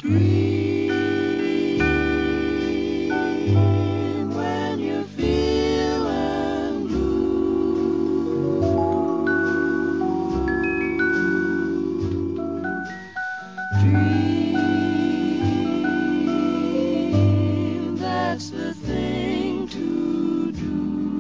Dream when you're feeling blue. Dream, that's the thing to do.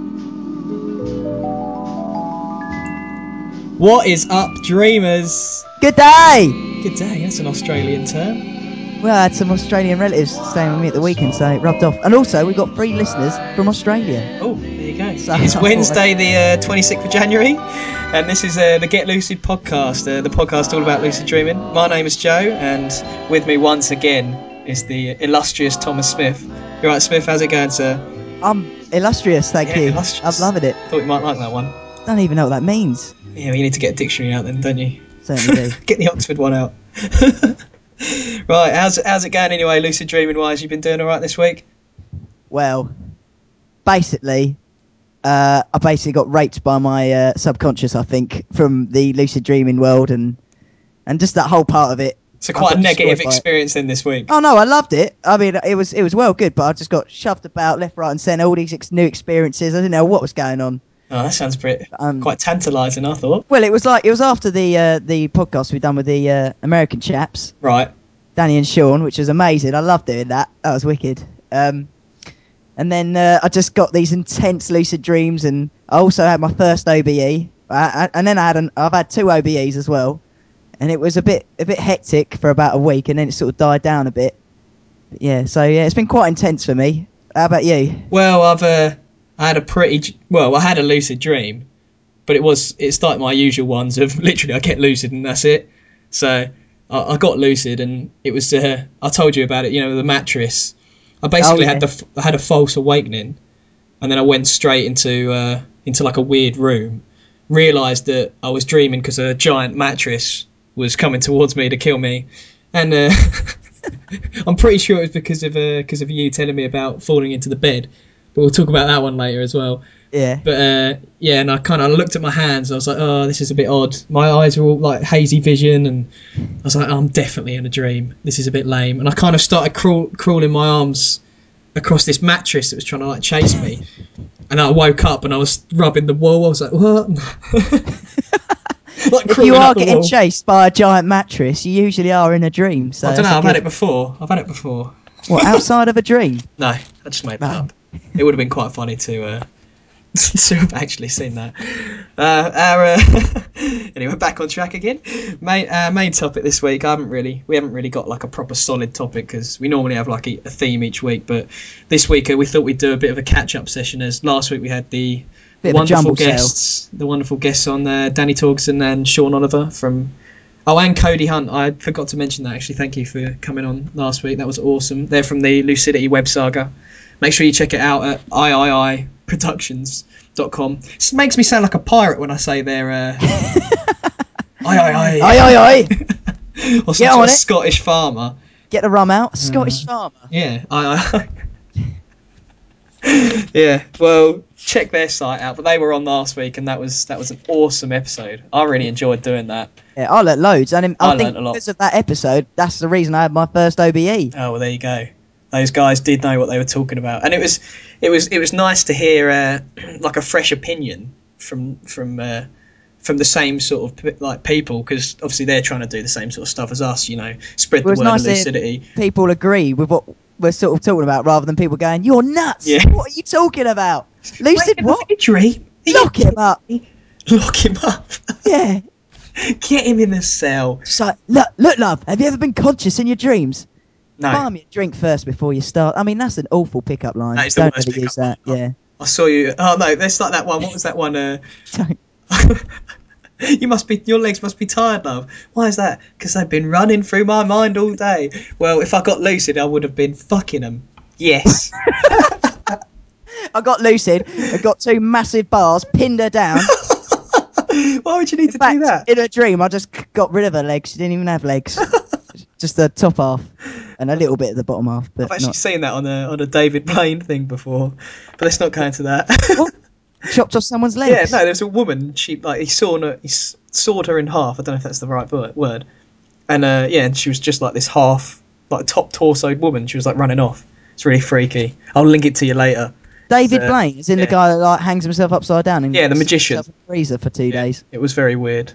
What is up, dreamers? Good day! Good day, that's an Australian term. Well, I had some Australian relatives staying with me at the weekend, so it rubbed off. And also, we got 3 listeners from Australia. Oh, there you go. So- It's Wednesday, the 26th of January, and this is the Get Lucid podcast, the podcast all about lucid dreaming. My name is Joe, and with me once again is the illustrious Thomas Smith. You right, Smith? How's it going, sir? I'm illustrious, thank you. Illustrious. I'm loving it. Thought you might like that one. Don't even know what that means. Yeah, well, you need to get a dictionary out then, don't you? Certainly do. Get the Oxford one out. Right, how's it going anyway, lucid dreaming wise? You been doing all right this week? Well, basically, I basically got raped by my subconscious, I think, from the lucid dreaming world, and just that whole part of it. So quite I a got negative destroyed by it. experience then this week. Oh no, I loved it. I mean, it was well good, but I just got shoved about left, right, and centre. All these new experiences. I didn't know what was going on. Oh, that sounds quite tantalising, I thought. Well, it was after the podcast we done with the American chaps, Right. Danny and Sean, which was amazing. I loved doing that. That was wicked. And then I just got these intense lucid dreams, and I also had my first OBE. And then I've had 2 OBEs as well, and it was a bit hectic for about a week, and then it sort of died down a bit. But yeah, so yeah, it's been quite intense for me. How about you? Well, I had a lucid dream, but it's like my usual ones of literally I get lucid and that's it. So I got lucid, and it was I told you about it, the mattress. I basically had a false awakening, and then I went straight into like a weird room, realised that I was dreaming because a giant mattress was coming towards me to kill me, and I'm pretty sure it was because of you telling me about falling into the bed, but we'll talk about that one later as well. Yeah. But yeah, and I kind of looked at my hands. And I was like, oh, this is a bit odd. My eyes were all like hazy vision, and I was like, oh, I'm definitely in a dream. This is a bit lame. And I kind of started crawling my arms across this mattress that was trying to like chase me. And I woke up and I was rubbing the wall. I was like, what? Like If you crawling are up the getting wall. chased by a giant mattress, you usually are in a dream. So I don't know. that's I've had it before. What, outside of a dream? No, I just made that No. up. It would have been quite funny to have actually seen that. Anyway, back on track again. Main topic this week. We haven't really got like a proper solid topic because we normally have like a theme each week. But this week we thought we'd do a bit of a catch-up session, as last week we had the wonderful guests on there, Danny Torgerson and Sean Oliver and Cody Hunt. I forgot to mention that actually. Thank you for coming on last week. That was awesome. They're from the Lucidity web saga. Make sure you check it out at iiiproductions.com. It makes me sound like a pirate when I say they're Aye. or some sort of Scottish farmer. Get the rum out. Scottish farmer. Yeah, aye. Yeah, well, check their site out. But they were on last week, and that was an awesome episode. I really enjoyed doing that. Yeah, I learnt loads, and I think learnt a lot. because of that episode, that's the reason I had my first OBE. Oh, well, there you go. Those guys did know what they were talking about, and it was nice to hear like a fresh opinion from the same sort of like people, because obviously they're trying to do the same sort of stuff as us, spread the word of lucidity. People agree with what we're sort of talking about, rather than people going, "You're nuts! Yeah. What are you talking about? Lucid what? Dream? Lock him up! Lock him up! Yeah, Get him in the cell. just like, look, love. Have you ever been conscious in your dreams? No. Buy me a drink first before you start. I mean, that's an awful pickup line. That is the Don't worst ever use that. pickup line. Yeah. I saw you. Oh no, that's like that one. What was that one? Don't- Your legs must be tired, love. Why is that? Because they've been running through my mind all day. Well, if I got lucid, I would have been fucking them. Yes. I got lucid. I got 2 massive bars, pinned her down. Why would you need to do that? In a dream, I just got rid of her legs. She didn't even have legs. Just the top half and a little bit of the bottom half. But I've actually seen that on a David Blaine thing before, but let's not go into that. What? Chopped off someone's legs? Yeah, no, there was a woman. He sawed her in half. I don't know if that's the right word. And and she was just like this half like a top torsoed woman. She was like running off. It's really freaky. I'll link it to you later. David Blaine is in the guy that like hangs himself upside down and the magician in the freezer for 2 days. It was very weird.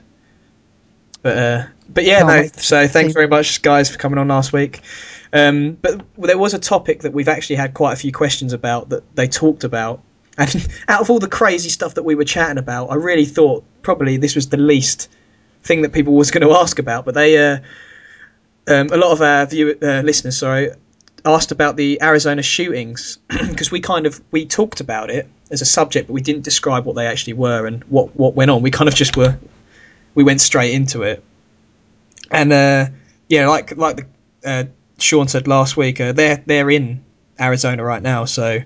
But yeah, no. So thanks very much, guys, for coming on last week. But there was a topic that we've actually had quite a few questions about that they talked about. And out of all the crazy stuff that we were chatting about, I really thought probably this was the least thing that people was going to ask about. But they, a lot of our listeners, asked about the Arizona shootings because we talked about it as a subject, but we didn't describe what they actually were and what went on. We kind of just we went straight into it. And like Sean said last week, they're in Arizona right now. So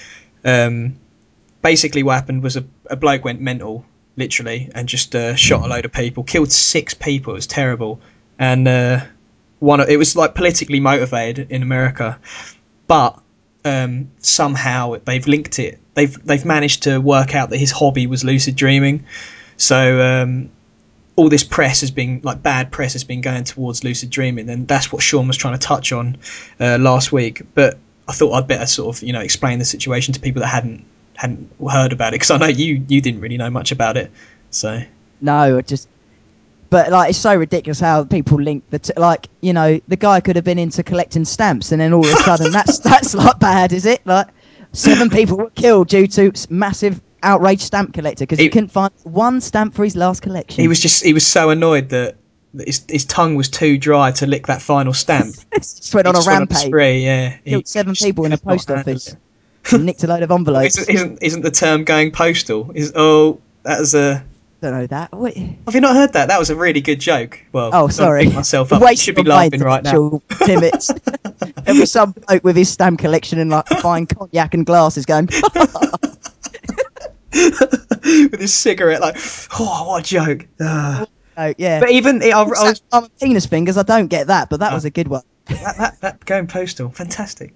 basically, what happened was a bloke went mental, literally, and just shot a load of people, killed 6 people. It was terrible, and it was like politically motivated in America, but somehow they've linked it. They've managed to work out that his hobby was lucid dreaming. So all this press has been like bad press has been going towards lucid dreaming, and that's what Sean was trying to touch on last week. But I thought I'd better sort of explain the situation to people that hadn't heard about it, because I know you didn't really know much about it. So no, but like it's so ridiculous how people link the guy could have been into collecting stamps, and then all of a sudden that's like bad, is it? Like 7 people were killed due to massive outraged stamp collector because he couldn't find one stamp for his last collection. He was so annoyed that his tongue was too dry to lick that final stamp. Just went on a rampage. Killed 7 people in a post office. Nicked a load of envelopes. Isn't the term going postal? That was a... Don't know that. What? Have you not heard that? That was a really good joke. Well, sorry. Don't pick myself up. I should be laughing right now. Timmets. There was some bloke with his stamp collection and like fine cognac and glasses going... with his cigarette, like, oh, what a joke. Oh, yeah. But even... I'm penis fingers, I don't get that, but that was a good one. That going postal. Fantastic.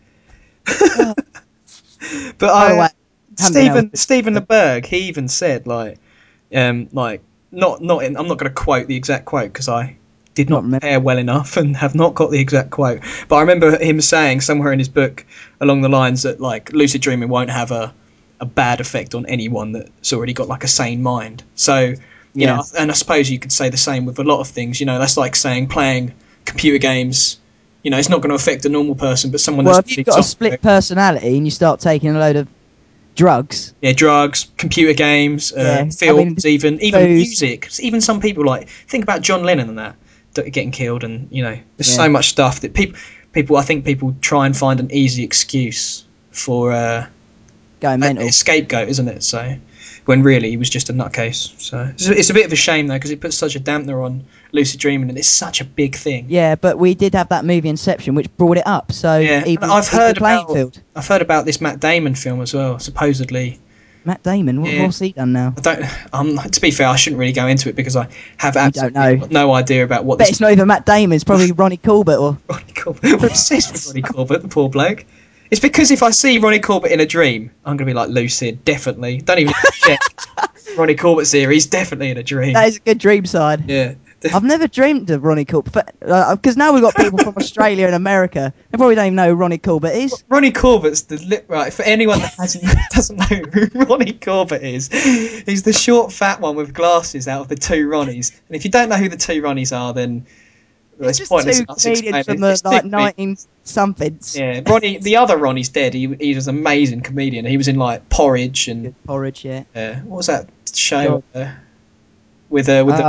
But Stephen LeBerg, he even said I'm not going to quote the exact quote because I did not prepare well enough and have not got the exact quote. But I remember him saying somewhere in his book along the lines that like lucid dreaming won't have a bad effect on anyone that's already got like a sane mind. So you know, and I suppose you could say the same with a lot of things. That's like saying playing computer games. It's not going to affect a normal person, but someone. Well, if you've got a split personality and you start taking a load of drugs. Yeah, drugs, computer games, films, even music. Even some people think about John Lennon and that getting killed, and there's so much stuff that people. I think people try and find an easy excuse for going mental, a scapegoat, isn't it? So. When really he was just a nutcase. So it's a bit of a shame though, because it puts such a dampener on lucid dreaming, and it's such a big thing. Yeah, but we did have that movie Inception, which brought it up. So I've heard about this Matt Damon film as well. Supposedly. Matt Damon, what's he done now? To be fair, I shouldn't really go into it because I have absolutely no idea about what. But it's not even Matt Damon. It's probably Ronnie Corbett or. Ronnie Corbett. We're obsessed with Ronnie Corbett, the poor bloke. It's because if I see Ronnie Corbett in a dream, I'm going to be like, lucid, definitely. Don't even check. Ronnie Corbett series, definitely in a dream. That is a good dream side. Yeah. I've never dreamed of Ronnie Corbett, because now we've got people from Australia and America. They probably don't even know who Ronnie Corbett is. Ronnie Corbett's right, for anyone that doesn't know who Ronnie Corbett is, he's the short, fat one with glasses out of the 2 Ronnies. And if you don't know who the 2 Ronnies are, then... It's just 2 comedians from the 19-somethings. Yeah, Ronnie. The other Ronnie's dead. He was an amazing comedian. He was in Porridge and Porridge. Yeah. What was that show with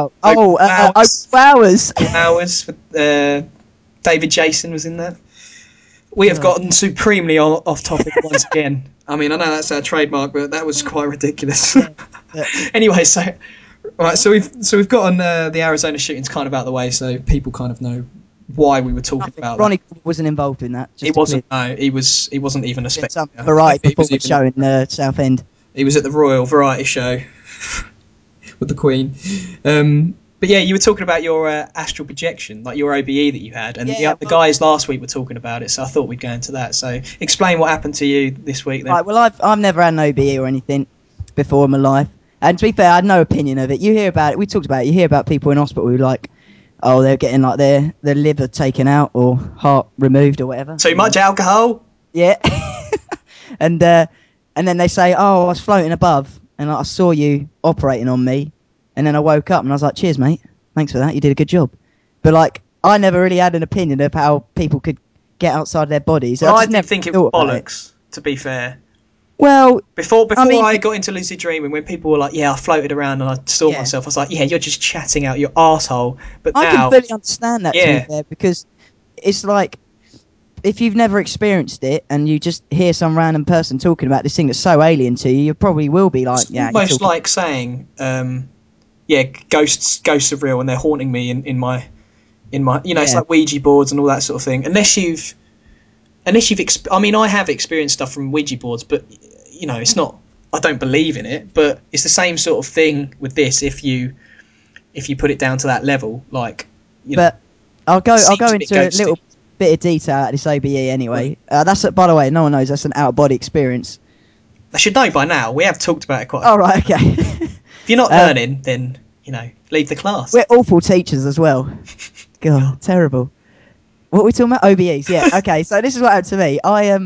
Flowers. Flowers. David Jason was in that. We have gotten supremely off topic once again. I mean, I know that's our trademark, but that was quite ridiculous. Yeah. Anyway, Right, so we've gotten the Arizona shootings kind of out of the way, so people kind of know why we were talking about Ronnie that. Wasn't involved in that. He wasn't. No, he wasn't even a spectator. Some variety performance show in Southend. He was at the Royal Variety Show with the Queen. But yeah, you were talking about your astral projection, like your OBE that you had, and the guys last week were talking about it, so I thought we'd go into that. So explain what happened to you this week then. Right, well, I've never had an OBE or anything before in my life. And to be fair, I had no opinion of it. You hear about it. We talked about it. You hear about people in hospital who oh, they're getting like their liver taken out or heart removed or whatever. Too much alcohol? Yeah. and then they say, oh, I was floating above and I saw you operating on me, and then I woke up and I was like, cheers, mate. Thanks for that. You did a good job. But like, I never really had an opinion of how people could get outside their bodies. Well, I just did never think it was thought about bollocks, to be fair. Well, Before I mean, I got into lucid dreaming, when people were like, yeah, I floated around and I saw Yeah. myself, I was like, yeah, you're just chatting out your arsehole. But I now, can fully understand that, to Yeah. be fair, because it's like, if you've never experienced it and you just hear some random person talking about this thing that's so alien to you, you probably will be like, it's yeah, you're almost talking. like saying, yeah, ghosts are real and they're haunting me in my, it's Yeah. like Ouija boards and all that sort of thing. I mean, I have experienced stuff from Ouija boards, but it's not. I don't believe in it, but it's the same sort of thing with this. If you put it down to that level, like, But I'll go seems a bit into a ghosty. little bit of detail at this OBE anyway. That's by the way, no one knows that's an out of body experience. I should know by now. We have talked about it quite. All right, okay. If you're not learning, then leave the class. We're awful teachers as well. God, terrible. What are we talking about? OBEs, yeah. Okay, so this is what happened to me.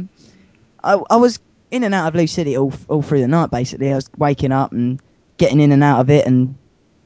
I was in and out of lucidity all through the night. Basically, I was waking up and getting in and out of it, and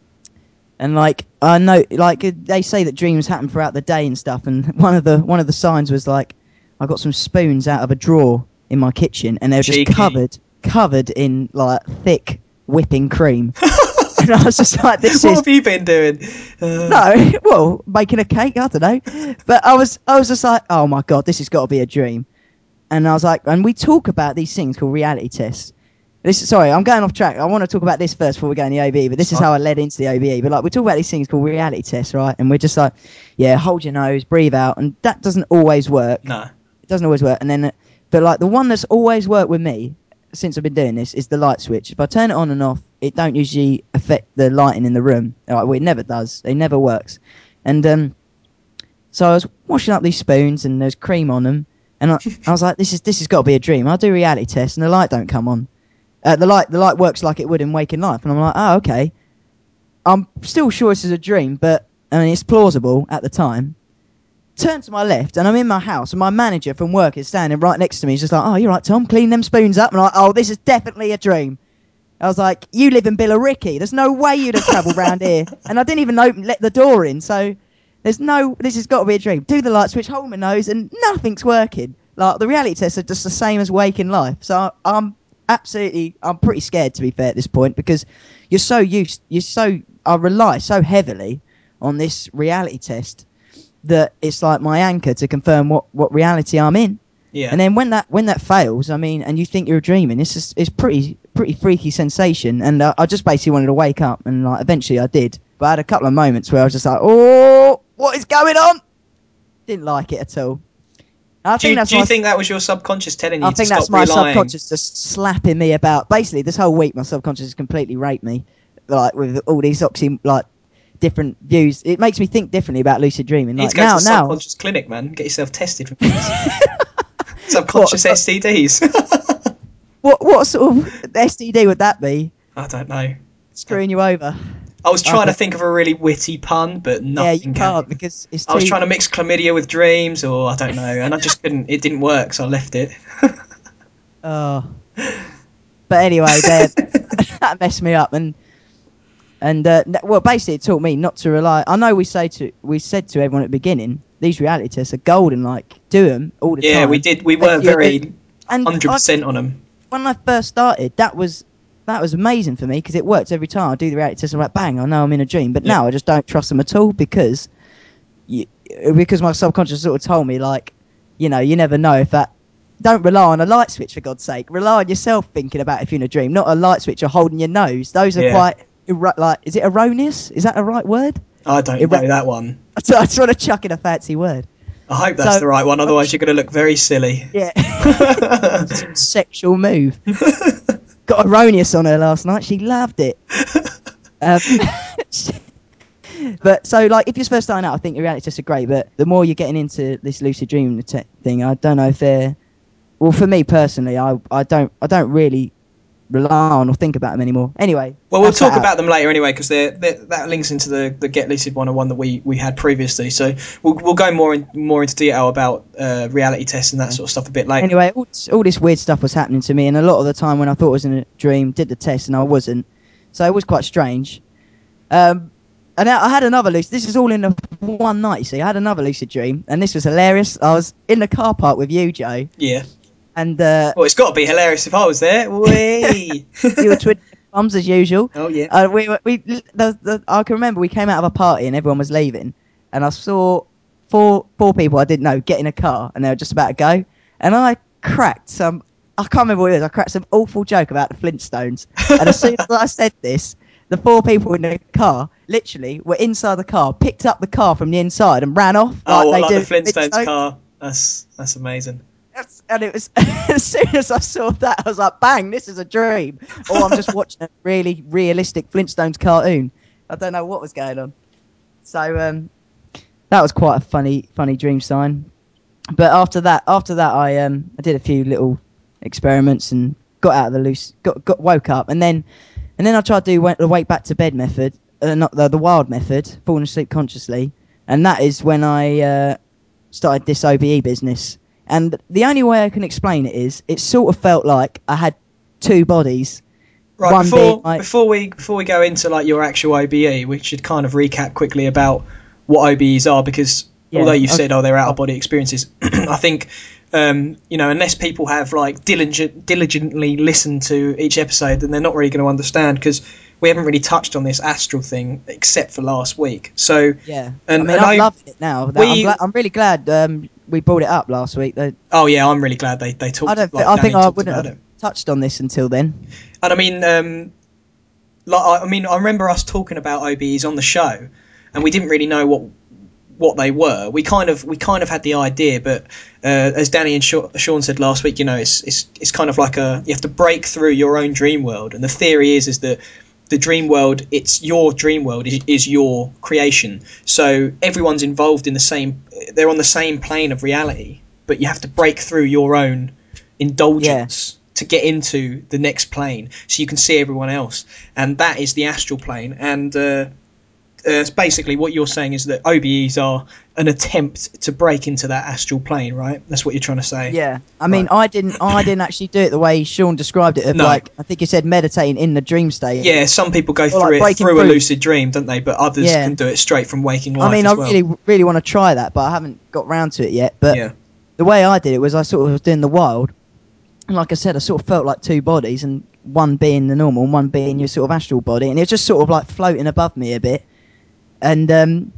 like I know, like they say that dreams happen throughout the day and stuff. And one of the signs was like I got some spoons out of a drawer in my kitchen, and they were just Cheeky. covered in like thick whipping cream. And I was just like, this What is have you been doing? no, well, making a cake, I don't know. But I was just like, oh my god, this has got to be a dream. And I was like, and we talk about these things called reality tests. Sorry, I'm going off track. I want to talk about this first before we go in the OBE, but this is how I led into the OBE. But like, we talk about these things called reality tests, right? And we're just like, yeah, hold your nose, breathe out, and that doesn't always work. No. It doesn't always work. And then, but like the one that's always worked with me since I've been doing this is the light switch. If I turn it on and off, it don't usually affect the lighting in the room. Like, well, it never does. It never works. And so I was washing up these spoons and there's cream on them, and I was like, this has got to be a dream. I'll do a reality test, and the light don't come on. The light works like it would in waking life, and I'm like, oh, okay. I'm still sure this is a dream, but I mean, it's plausible at the time. Turn to my left, and I'm in my house, and my manager from work is standing right next to me. He's just like, oh, you're right, Tom, clean them spoons up. And I'm like, oh, this is definitely a dream. I was like, you live in Billericay. There's no way you'd have travelled round here. And I didn't even let the door in, so this has got to be a dream. Do the light switch, hold my nose, and nothing's working. Like, the reality tests are just the same as waking life. So I'm pretty scared, to be fair, at this point, because I rely so heavily on this reality test that it's like my anchor to confirm what reality I'm in. Yeah. And then when that fails, I mean, and you think you're dreaming, it's pretty freaky sensation. And I just basically wanted to wake up, and like eventually I did. But I had a couple of moments where I was just like, oh, what is going on? Didn't like it at all. Do you think that was your subconscious telling you I to think stop that's my relying? subconscious just slapping me about. Basically, this whole week, my subconscious has completely raped me, like with all these different views. It makes me think differently about lucid dreaming. You need Like to go to the now, subconscious clinic, man. Get yourself tested for subconscious STDs. what sort of STD would that be? I don't know. Screwing you over. I was trying to think of a really witty pun, but nothing. Yeah, you came. can't because it's too. I was trying to mix chlamydia with dreams, or I don't know, and I just couldn't. It didn't work, so I left it. Oh. But anyway, that messed me up, and well, basically, it taught me not to rely. I know we said to everyone at the beginning, these reality tests are golden. Like, do them all the time. Yeah, we did. We weren't very 100% on them. When I first started, that was amazing for me because it worked every time. I do the reality test, I'm like, bang, I know I'm in a dream. But now I just don't trust them at all because my subconscious sort of told me, like, you never know if that. Don't rely on a light switch, for God's sake. Rely on yourself thinking about if you're in a dream, not a light switch or holding your nose. Those are quite, is it erroneous? Is that a right word? I don't know that one. I just want to chuck in a fancy word. I hope that's the right one, otherwise you're going to look very silly. Yeah. Sexual move. Got erroneous on her last night. She loved it. But so, like, if you're first starting out, I think the reality tests are great. But the more you're getting into this lucid dream thing, I don't know if they're. Well, for me personally, I don't really rely on or think about them anymore. Anyway. Well, we'll talk about them later anyway, because that links into the Get Lucid 101 that we had previously. So we'll go more into detail about reality tests and that sort of stuff a bit later. Anyway, all this weird stuff was happening to me, and a lot of the time when I thought it was in a dream, did the test and I wasn't. So it was quite strange. And I had another lucid. This is all in one night, you see. I had another lucid dream, and this was hilarious. I was in the car park with you, Joe. Yeah. And well, it's got to be hilarious if I was there. Whee! You were twiddling thumbs as usual. Oh yeah. I can remember we came out of a party and everyone was leaving, and I saw four people I didn't know get in a car, and they were just about to go, and I cracked some. I can't remember what it was. I cracked some awful joke about the Flintstones, and as soon as I said this, the four people in the car literally were inside the car, picked up the car from the inside, and ran off. Like the Flintstones car. That's amazing. And it was as soon as I saw that, I was like, "Bang! This is a dream," or I'm just watching a really realistic Flintstones cartoon. I don't know what was going on. So that was quite a funny dream sign. But after that, I did a few little experiments and got out of the loose, woke up, and then I tried to do the wake back to bed method, not the wild method, falling asleep consciously, and that is when I started this OBE business. And the only way I can explain it is, it sort of felt like I had two bodies. Right, before we go into like your actual OBE, we should kind of recap quickly about what OBEs are, because although you've said they're out of body experiences, I think unless people have like diligently listened to each episode, then they're not really going to understand, because we haven't really touched on this astral thing except for last week. So yeah, I love it now. I'm really glad we brought it up last week. Oh yeah, I'm really glad they talked. I think I wouldn't have touched on this until then. And I remember us talking about OBEs on the show, and we didn't really know what they were. We kind of had the idea, but as Danny and Sean said last week, it's kind of like you have to break through your own dream world, and the theory is that the dream world, it's your dream world, is your creation. So everyone's involved in they're on the same plane of reality, but you have to break through your own indulgence to get into the next plane, so you can see everyone else. And that is the astral plane. And it's basically what you're saying is that OBEs are an attempt to break into that astral plane, right? That's what you're trying to say. Yeah, I mean, I didn't actually do it the way Sean described it. No. Like, I think he said meditating in the dream state. Yeah, some people go through it through a lucid dream, don't they? But others can do it straight from waking life. I mean, I really want to try that, but I haven't got round to it yet. But the way I did it was I sort of was doing the wild, and like I said, I sort of felt like two bodies, and one being the normal, and one being your sort of astral body, and it was just sort of like floating above me a bit. And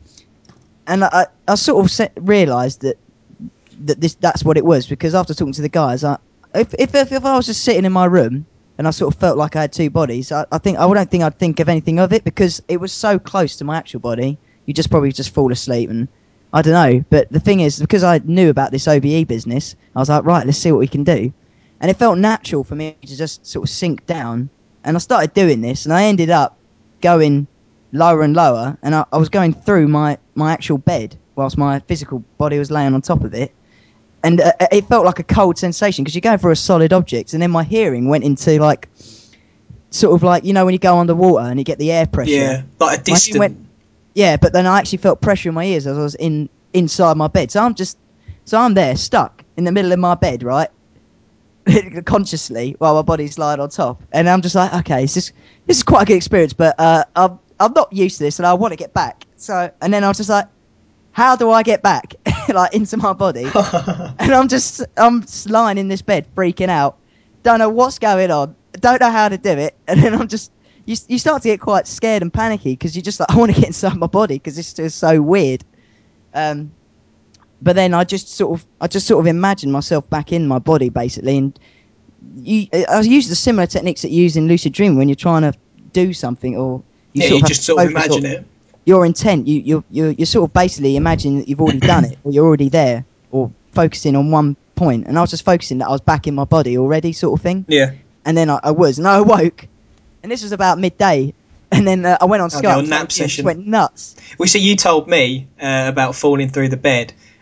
I sort of realised that's what it was, because after talking to the guys, if I was just sitting in my room and I sort of felt like I had two bodies, I don't think I'd think of anything of it, because it was so close to my actual body. You probably fall asleep, and I don't know. But the thing is, because I knew about this OBE business, I was like, right, let's see what we can do. And it felt natural for me to just sort of sink down, and I started doing this, and I ended up going lower and lower, and I was going through my actual bed whilst my physical body was laying on top of it, and it felt like a cold sensation, because you're going through a solid object. And then my hearing went into like sort of like, when you go underwater and you get the air pressure, like a distant but then I actually felt pressure in my ears as I was inside my bed. So I'm there stuck in the middle of my bed, right, consciously, while my body's lying on top, and I'm just like, okay, this is quite a good experience, but I'm not used to this, and I want to get back. So, and then I was just like, how do I get back, like, into my body? And I'm just lying in this bed, freaking out. Don't know what's going on. Don't know how to do it. And then you start to get quite scared and panicky, because you're just like, I want to get inside my body, because this is so weird. But then I just sort of imagine myself back in my body, basically. And I use the similar techniques that you use in lucid dreaming when you're trying to do something, or you just sort of imagine it. Your intent, you sort of basically imagine that you've already done it, or you're already there, or focusing on one point. And I was just focusing that I was back in my body already, sort of thing. Yeah. And then I awoke, and this was about midday. And then I went on Skype. Nap session. Went nuts. Well, see, you told me about falling through the bed,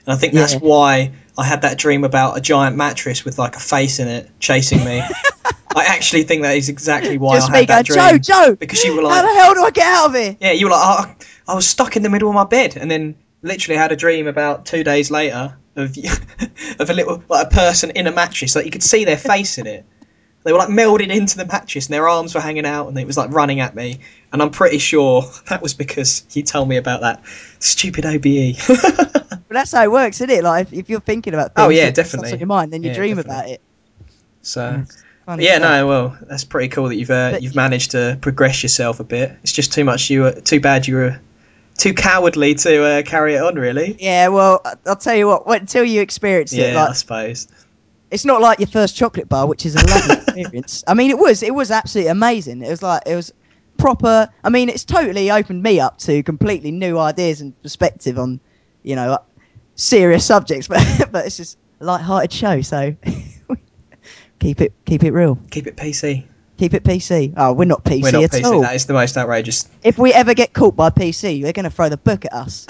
And I think that's why I had that dream about a giant mattress with like a face in it chasing me. I actually think that is exactly why Just I had that dream. Joe, because you were how like, the hell do I get out of here? yeah, you were like, I was stuck in the middle of my bed, and then literally had a dream about 2 days later of of a little like a person in a mattress, like you could see their face in it. They were like melded into the mattress, and their arms were hanging out, and it was like running at me. And I'm pretty sure that was because you told me about that stupid OBE. But that's how it works, isn't it? Like if you're thinking about things, Oh yeah, that's definitely. on your mind, then you Yeah, dream definitely. about it. So, Funny yeah, stuff. no, well, that's pretty cool that you've managed to progress yourself a bit. It's just too bad you were too cowardly to carry it on, really. Yeah, well, I'll tell you what. Wait until you experience it. Yeah, Like, I suppose. it's not like your first chocolate bar, which is a lovely experience. I mean, it was absolutely amazing. It was proper. I mean, it's totally opened me up to completely new ideas and perspective on, serious subjects. But it's just a light-hearted show, so keep it real. Keep it PC. Keep it PC. Oh, we're not PC We're not at PC. all. That is the most outrageous. If we ever get caught by PC, they're going to throw the book at us.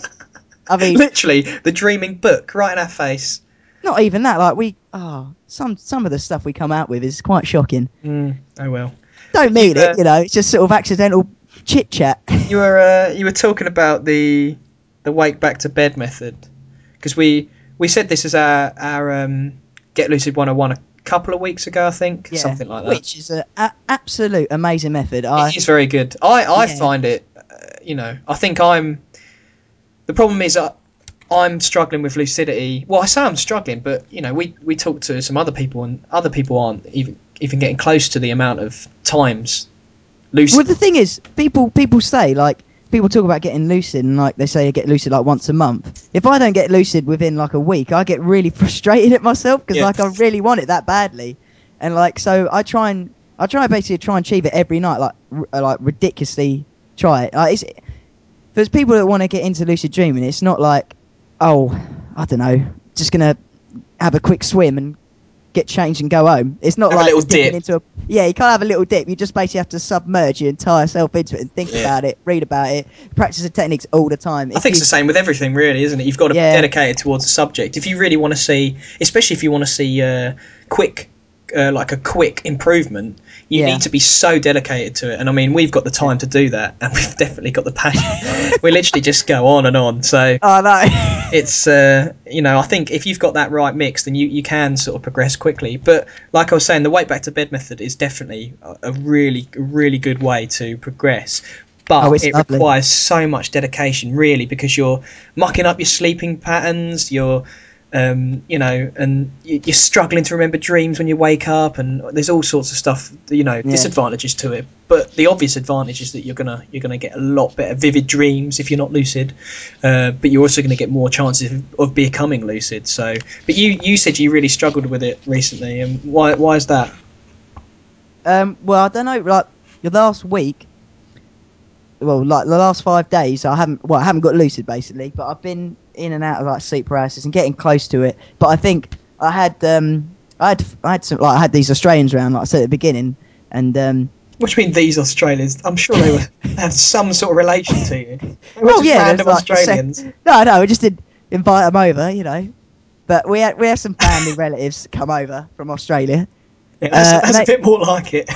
I mean, Literally, the dreaming book right in our face. not even that. Like some of the stuff we come out with is quite shocking. Oh well. Don't mean it, it's just sort of accidental chit chat. You were talking about the wake back to bed method, because we said this as our Get Lucid 101 a couple of weeks ago, I think, something like that. Which is an absolute amazing method. It is very good. I find it. I think the problem is I'm struggling with lucidity. Well, I say I'm struggling, but we talk to some other people, and other people aren't even getting close to the amount of times lucid. Well, the thing is, people say, like, people talk about getting lucid, and like they say, get lucid like once a month. If I don't get lucid within like a week, I get really frustrated at myself because like I really want it that badly, and like so I basically try and achieve it every night, like ridiculously try it. Like, there's people that want to get into lucid dreaming. It's not like, oh, I don't know, just gonna have a quick swim and get changed and go home. It's not have like a little dip. You can't have a little dip. You just basically have to submerge your entire self into it and think about it, read about it, practice the techniques all the time. I think it's the same with everything, really, isn't it? You've got to be dedicated towards a subject. If you really want to see, especially if you want to see a quick improvement, you need to be so dedicated to it. And I mean, we've got the time to do that, and we've definitely got the passion. We literally just go on and on. So it's I think if you've got that right mix, then you can sort of progress quickly. But like I was saying, the wake back to bed method is definitely a really, really good way to progress. But it requires so much dedication, really, because you're mucking up your sleeping patterns, you're and you're struggling to remember dreams when you wake up, and there's all sorts of stuff, disadvantages to it. But the obvious advantage is that you're gonna get a lot better vivid dreams if you're not lucid, but you're also going to get more chances of becoming lucid. So, but you said you really struggled with it recently, and why is that? Well, I don't know. Like the last week, like the last 5 days, I haven't got lucid basically, but I've been in and out of like sleep paralysis and getting close to it. But I think I had these Australians around, like I said at the beginning, and what do you mean these Australians? I'm sure they have some sort of relation to you. They were just random Australians. No, we just did invite them over, But we had some family relatives come over from Australia. Yeah, that's a bit more like it.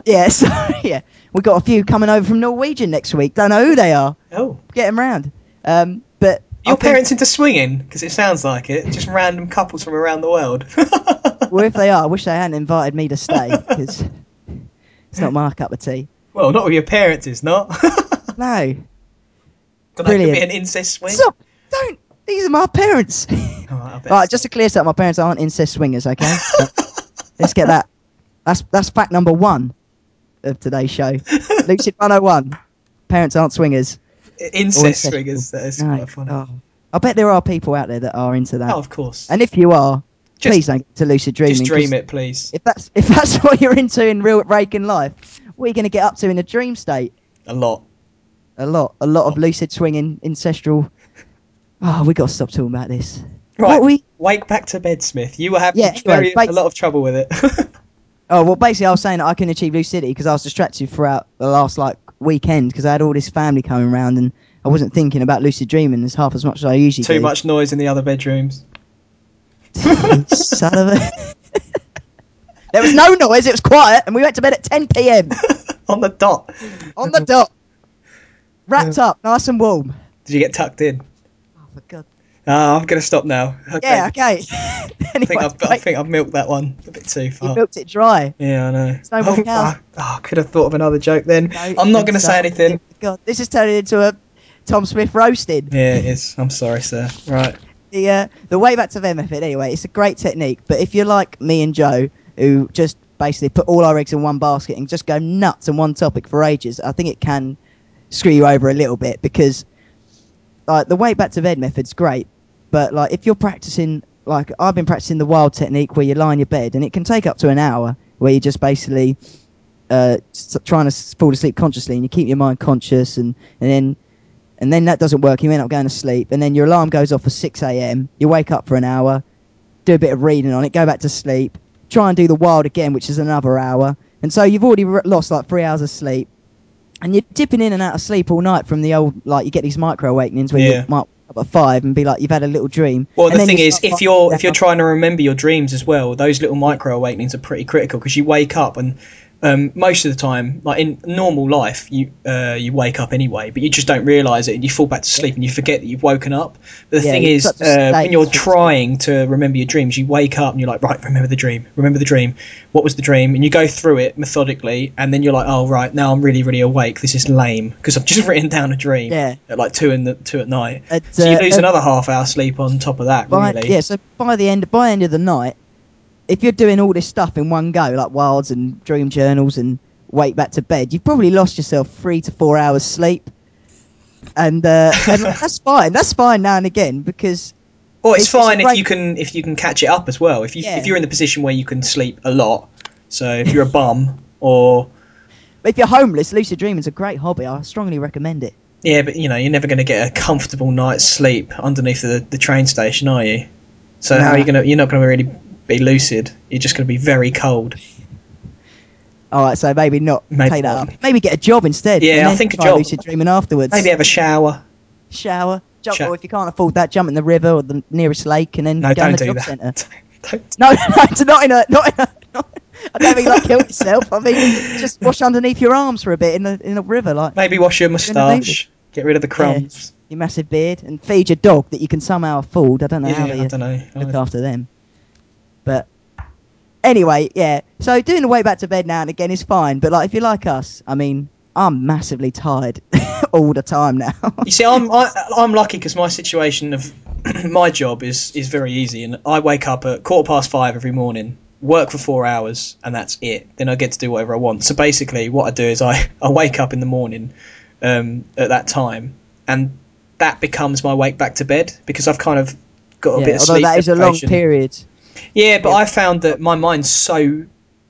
We got a few coming over from Norwegian next week. Don't know who they are. Oh, get them round. But your parents into swinging? Because it sounds like it. Just random couples from around the world. Well, if they are, I wish they hadn't invited me to stay, because it's not my cup of tea. Well, not with your parents, it's not. No. But that could be an incest swing. Stop! Don't! These are my parents. Right, just to clear this up, my parents aren't incest swingers, okay? So, let's get that. That's fact number 1 of today's show. Lucid 101. Parents aren't swingers. Incest swingers. That is quite funny. Oh. I bet there are people out there that are into that. Oh, of course. And if you are, please don't get to lucid dreaming. Just dream it, please. If that's what you're into in real raking life, what are you going to get up to in a dream state? A lot of lucid swinging, ancestral. Oh, we got to stop talking about this. Right, wake back to bed, Smith. You were having a lot of trouble with it. Oh, well, basically, I was saying that I couldn't achieve lucidity because I was distracted throughout the last weekend because I had all this family coming around, and I wasn't thinking about lucid dreaming as half as much as I usually do. Too much noise in the other bedrooms. Son of a... There was no noise, it was quiet, and we went to bed at 10 p.m. On the dot. On the dot. Wrapped up, nice and warm. Did you get tucked in? Oh, for God. I'm going to stop now. Okay. Yeah, okay. Anyway, I think I've milked that one a bit too far. you milked it dry. Yeah, I know. There's no more cows. I could have thought of another joke then. No, I'm not going to say anything. God, this is turning into a Tom Smith roasting. Yeah, it is. I'm sorry, sir. Right. The way back to bed method, anyway, it's a great technique. But if you're like me and Joe, who just basically put all our eggs in one basket and just go nuts on one topic for ages, I think it can screw you over a little bit, because like the way back to bed method's great, but like if you're practicing, like I've been practicing the wild technique where you lie in your bed, and it can take up to an hour, where you're just basically trying to fall asleep consciously, and you keep your mind conscious, and then that doesn't work, you end up going to sleep, and then your alarm goes off at 6 a.m, you wake up for an hour, do a bit of reading on it, go back to sleep, try and do the wild again, which is another hour, and so you've already lost like 3 hours of sleep, and you're dipping in and out of sleep all night from the old, like you get these micro awakenings where you might wake up at 5 and be like, you've had a little dream. Well, the thing is, if you're trying to remember your dreams as well, those little micro awakenings are pretty critical, because you wake up and most of the time, like in normal life, you wake up anyway, but you just don't realise it, and you fall back to sleep and you forget that you've woken up. But the thing is, when you're trying to remember your dreams, you wake up and you're like, right, remember the dream. What was the dream? And you go through it methodically, and then you're like, oh right, now I'm really, really awake. This is lame because I've just written down a dream at like 2 at night. So you lose another half hour sleep on top of that. Really. Yeah. So by the end of the night, if you're doing all this stuff in one go, like wilds and dream journals and wake back to bed, you've probably lost yourself 3 to 4 hours sleep, and that's fine. That's fine now and again, because it's fine if you can catch it up as well. If you're in the position where you can sleep a lot. So if you're a bum or if you're homeless, lucid dreaming is a great hobby. I strongly recommend it. Yeah, but you're never going to get a comfortable night's sleep underneath the train station, are you? So how are you you're not going to really be lucid. You're just going to be very cold. Alright, so maybe take that up. Maybe get a job instead. Yeah, I think a job. Lucid dreaming afterwards. Maybe have a shower. Or if you can't afford that, jump in the river or the nearest lake and then go in the job centre. No, not in a. I don't mean like kill yourself. I mean just wash underneath your arms for a bit in a river, like. Maybe wash your moustache. Get rid of the crumbs. Your massive beard, and feed your dog that you can somehow afford. I don't know how you look after them. But anyway, yeah. So doing the way back to bed now and again is fine. But like if you're like us, I mean, I'm massively tired all the time now. You see, I'm lucky because my situation of my job is very easy, and I wake up at 5:15 every morning, work for 4 hours, and that's it. Then I get to do whatever I want. So basically, what I do is I wake up in the morning at that time, and that becomes my wake back to bed, because I've kind of got a bit of sleep. Although that is a long period. Yeah, but I found that my mind's so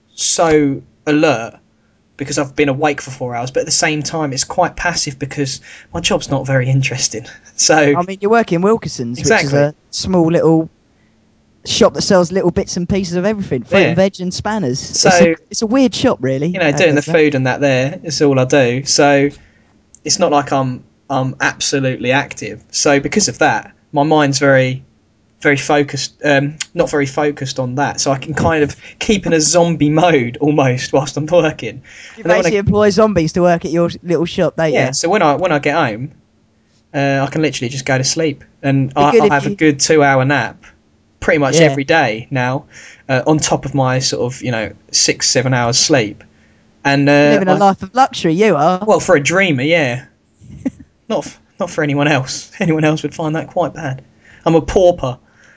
alert because I've been awake for 4 hours, but at the same time it's quite passive because my job's not very interesting. So I mean, you're working Wilkinson's, which is a small little shop that sells little bits and pieces of everything, fruit and veg and spanners. So it's a weird shop, really. Doing the food and that there is all I do. So it's not like I'm absolutely active. So because of that, my mind's very focused, not very focused on that, so I can kind of keep in a zombie mode almost whilst I'm working. You basically employ zombies to work at your little shop, don't you? Yeah, so when I get home, I can literally just go to sleep, and I'll have a good 2 hour nap pretty much every day now, on top of my sort of 6-7 hours sleep. And living a life of luxury, you are. Well, for a dreamer, yeah. not for anyone else. Anyone else would find that quite bad. I'm a pauper.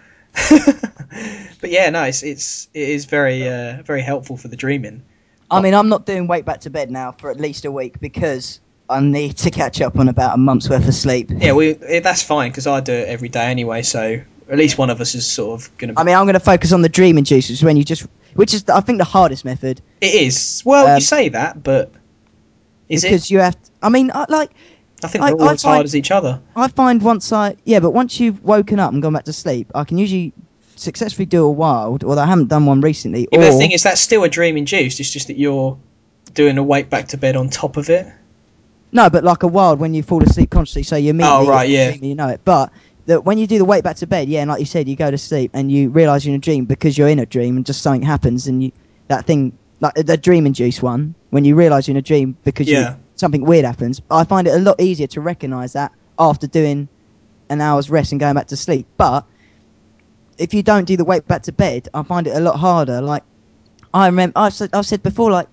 But yeah, no, it is very helpful for the dreaming. I mean, I'm not doing wake back to bed now for at least a week because I need to catch up on about a month's worth of sleep. Yeah, that's fine because I do it every day anyway. So at least one of us is sort of going to. I mean, I'm going to focus on the dreaming juice, which is I think the hardest method. It is. Well, you say that, but because you have. I mean, I think they're all as hard as each other. I find once you've woken up and gone back to sleep, I can usually successfully do a wild, although I haven't done one recently. Yeah, but the thing is, that's still a dream induced. It's just that you're doing a wake back to bed on top of it. No, but like a wild when you fall asleep consciously, so you immediately right, yeah. dream, you know it. But when you do the wake back to bed, yeah, and like you said, you go to sleep and you realise you're in a dream because you're in a dream and just something happens and that thing, like the dream-induced one, when you realise you're in a dream because something weird happens. I find it a lot easier to recognise that after doing an hour's rest and going back to sleep. But if you don't do the wake back to bed, I find it a lot harder. Like I remember, I've said before, like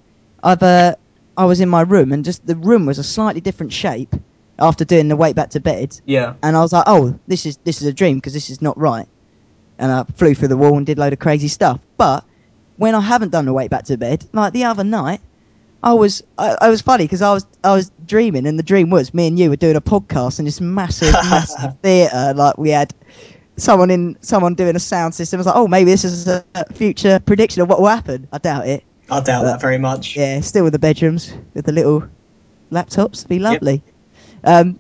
I was in my room and just the room was a slightly different shape after doing the wake back to bed. Yeah. And I was like, oh, this is a dream because this is not right. And I flew through the wall and did a load of crazy stuff. But when I haven't done the wake back to bed, like the other night, I was funny because I was dreaming, and the dream was me and you were doing a podcast in this massive theatre. Like we had someone doing a sound system. I was like, oh, maybe this is a future prediction of what will happen. I doubt it. I doubt that very much. Yeah, still with the bedrooms with the little laptops. It'd be lovely. Yep.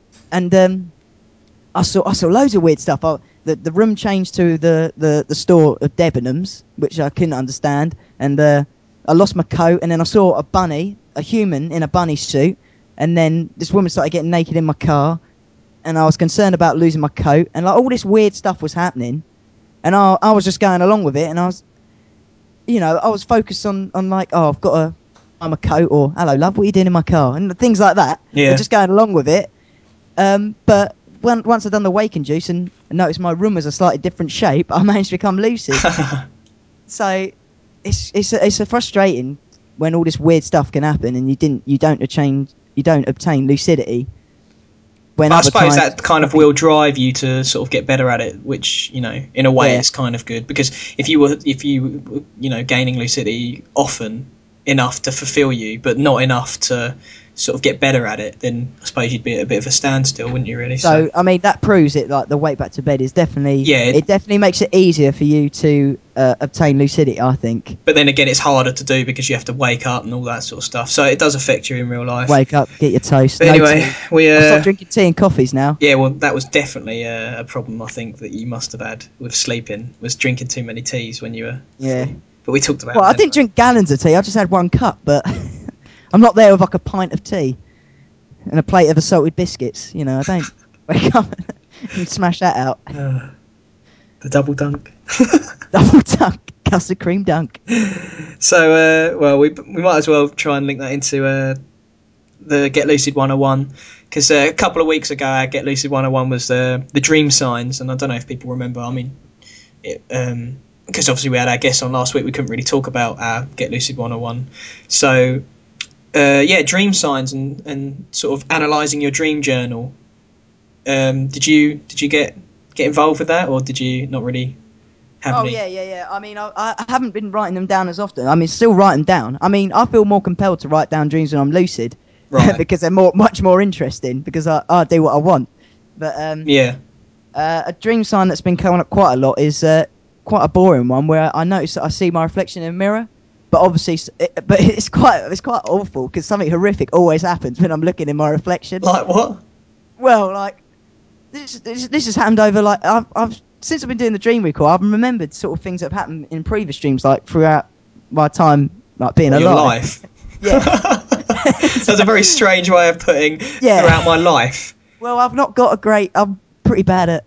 I saw loads of weird stuff. The room changed to the store of Debenhams, which I couldn't understand, and I lost my coat, and then I saw a human in a bunny suit, and then this woman started getting naked in my car, and I was concerned about losing my coat, and like all this weird stuff was happening, and I was just going along with it, and I was focused on like, oh, I've got to find my coat, or hello love, what are you doing in my car, and things like that. Yeah. Just going along with it. But once I'd done the waking juice and noticed my room was a slightly different shape, I managed to become lucid. So it's a frustrating when all this weird stuff can happen and you don't obtain lucidity. When I suppose that kind of will drive you to sort of get better at it, which, you know, in a way is kind of good, because if you were gaining lucidity often enough to fulfill you, but not enough to sort of get better at it, then I suppose you'd be at a bit of a standstill, wouldn't you, really? So I mean, that proves it. Like the wake back to bed is definitely, it definitely makes it easier for you to obtain lucidity, I think. But then again, it's harder to do because you have to wake up and all that sort of stuff. So it does affect you in real life. Wake up, get your toast. But anyway, I stopped drinking tea and coffees now. Yeah, well, that was definitely a problem I think that you must have had with sleeping, was drinking too many teas when you were. Yeah. But we talked about. Well, I didn't drink gallons of tea. I just had one cup, but I'm not there with like a pint of tea and a plate of assorted biscuits. You know, I don't wake up and smash that out. The double dunk. Double dunk, custard cream dunk. So, well, we might as well try and link that into the Get Lucid 101, because a couple of weeks ago, our Get Lucid 101 was the dream signs, and I don't know if people remember. I mean, because obviously we had our guest on last week, we couldn't really talk about our Get Lucid 101. So, dream signs and sort of analysing your dream journal. Did you get involved with that, or did you not really have any? Yeah. I mean, I haven't been writing them down as often. I mean, still write them down. I mean, I feel more compelled to write down dreams when I'm lucid, right? Because they're much more interesting, because I do what I want. But a dream sign that's been coming up quite a lot is quite a boring one, where I notice that I see my reflection in a mirror. But obviously, it's quite awful, because something horrific always happens when I'm looking in my reflection. Like what? Well, like this has happened over, like I've since I've been doing the dream recall, I've remembered sort of things that have happened in previous dreams, like throughout my time, like being alive. Your life. Yeah. That's a very strange way of putting throughout my life. Well, I'm pretty bad at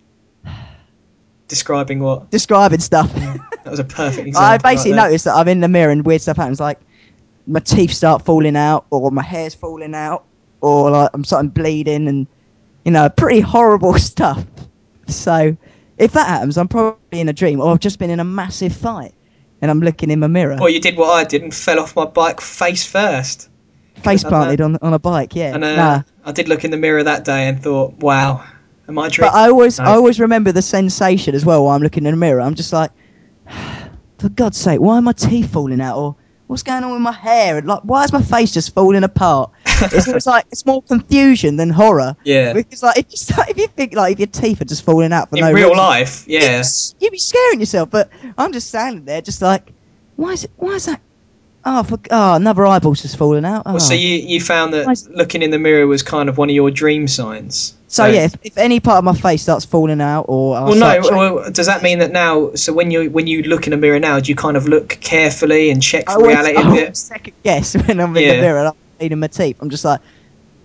describing what? Describing stuff. That was a perfect example. I basically noticed that I'm in the mirror and weird stuff happens, like my teeth start falling out, or my hair's falling out, or like I'm starting bleeding, and pretty horrible stuff. So if that happens, I'm probably in a dream, or I've just been in a massive fight and I'm looking in my mirror. Or you did what I did and fell off my bike face first. Face planted on a bike, yeah. And I did look in the mirror that day and thought, wow, am I dreaming? But I always remember the sensation as well while I'm looking in the mirror. I'm just like, for God's sake, why are my teeth falling out? Or what's going on with my hair? And like, why is my face just falling apart? It's more confusion than horror. Yeah. Because like if you think like if your teeth are just falling out for in no real reason, life, yeah, you'd be scaring yourself. But I'm just standing there, just like, why is that? Another eyeball's just falling out. Oh. Well, so you found that looking in the mirror was kind of one of your dream signs. So yeah, if any part of my face starts falling out, or does that mean that now? So when you look in a mirror now, do you kind of look carefully and check for reality a bit? Second guess when I'm in the mirror and I'm cleaning my teeth. I'm just like,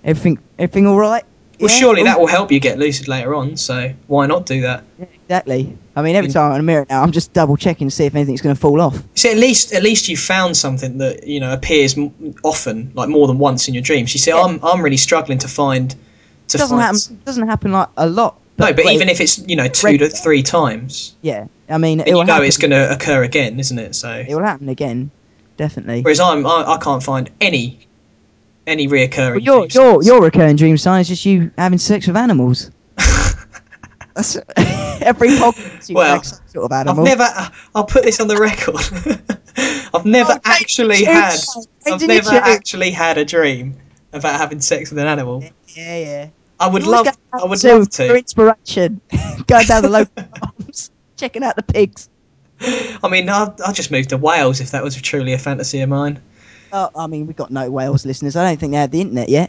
Everything all right? Well, Yeah? surely Ooh. that will help you get lucid later on. So why not do that? Yeah, exactly. I mean, every time I'm in a mirror now, I'm just double checking to see if anything's going to fall off. See, at least you found something that appears often, like more than once in your dreams. You see, Yeah. I'm really struggling to find. It doesn't happen like a lot. But even if it's 2 to 3 times, yeah. I mean, then it will you know happen. it's going to occur again, isn't it? So It will happen again, definitely. whereas I can't find any reoccurring. Well, your recurring dream sign is just you having sex with animals. That's every podcast you Well, some sort of animal. I'll put this on the record. I've never actually had a dream about having sex with an animal. Yeah. I would love to. For inspiration, going down the local farms, checking out the pigs. I mean, I'll just move to Wales if that was truly a fantasy of mine. Oh, I mean, we've got no Wales listeners. I don't think they had the internet yet.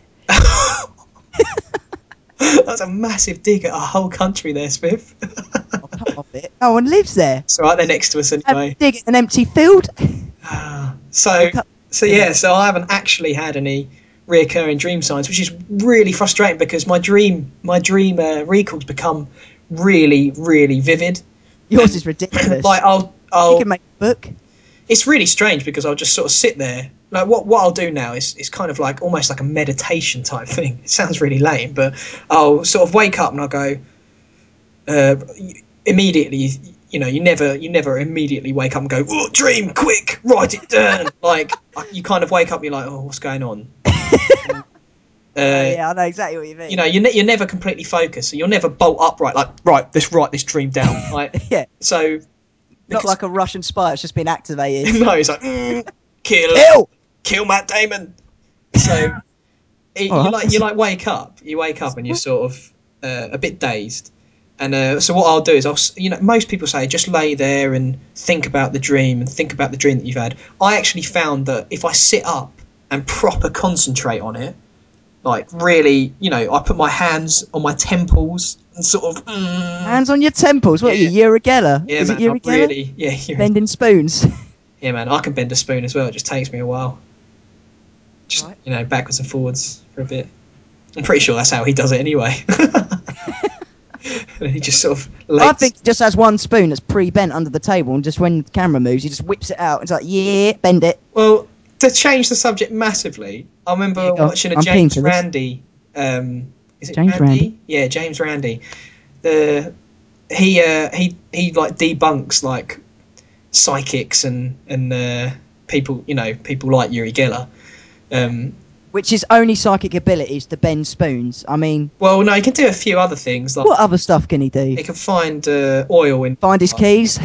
That's a massive dig at a whole country there, Smith. Oh, come off it. No one lives there. It's all right, they're next to us anyway. Dig at an empty field. So I haven't actually had any reoccurring dream signs, which is really frustrating because my dream recalls become really, really vivid. Yours is ridiculous. Like you can make a book. It's really strange because I'll just sort of sit there. Like what I'll do now is kind of like almost like a meditation type thing. It sounds really lame, but I'll sort of wake up and I'll go immediately. You never immediately wake up and go, oh, dream, quick, write it down. Like you kind of wake up, you're like, oh, what's going on? Yeah, I know exactly what you mean. You're never completely focused, so you'll never bolt upright. Like, right, let's write this dream down. Like, yeah. So. Not like a Russian spy that's just been activated. No, he's like, kill Matt Damon. So you wake up and you're sort of a bit dazed. And so what I'll do is most people say just lay there and think about the dream that you've had. I actually found that if I sit up and proper concentrate on it, like really, I put my hands on my temples and sort of hands on your temples. What are you, Uri Geller? Yeah, is man, it Uri Geller? Really, bending spoons. Yeah, man, I can bend a spoon as well. It just takes me a while. Just backwards and forwards for a bit. I'm pretty sure that's how he does it anyway. And he just sort of. I think he just has one spoon that's pre-bent under the table, and just when the camera moves, he just whips it out. And it's like, yeah, bend it. Well, to change the subject massively, I remember watching a James Randi. Is it James Randi? Yeah, James Randi. He like debunks like psychics and people like Uri Geller. Which is only psychic abilities to bend spoons. I mean, well, no, he can do a few other things. Like, what other stuff can he do? He can find oil in. Find his keys.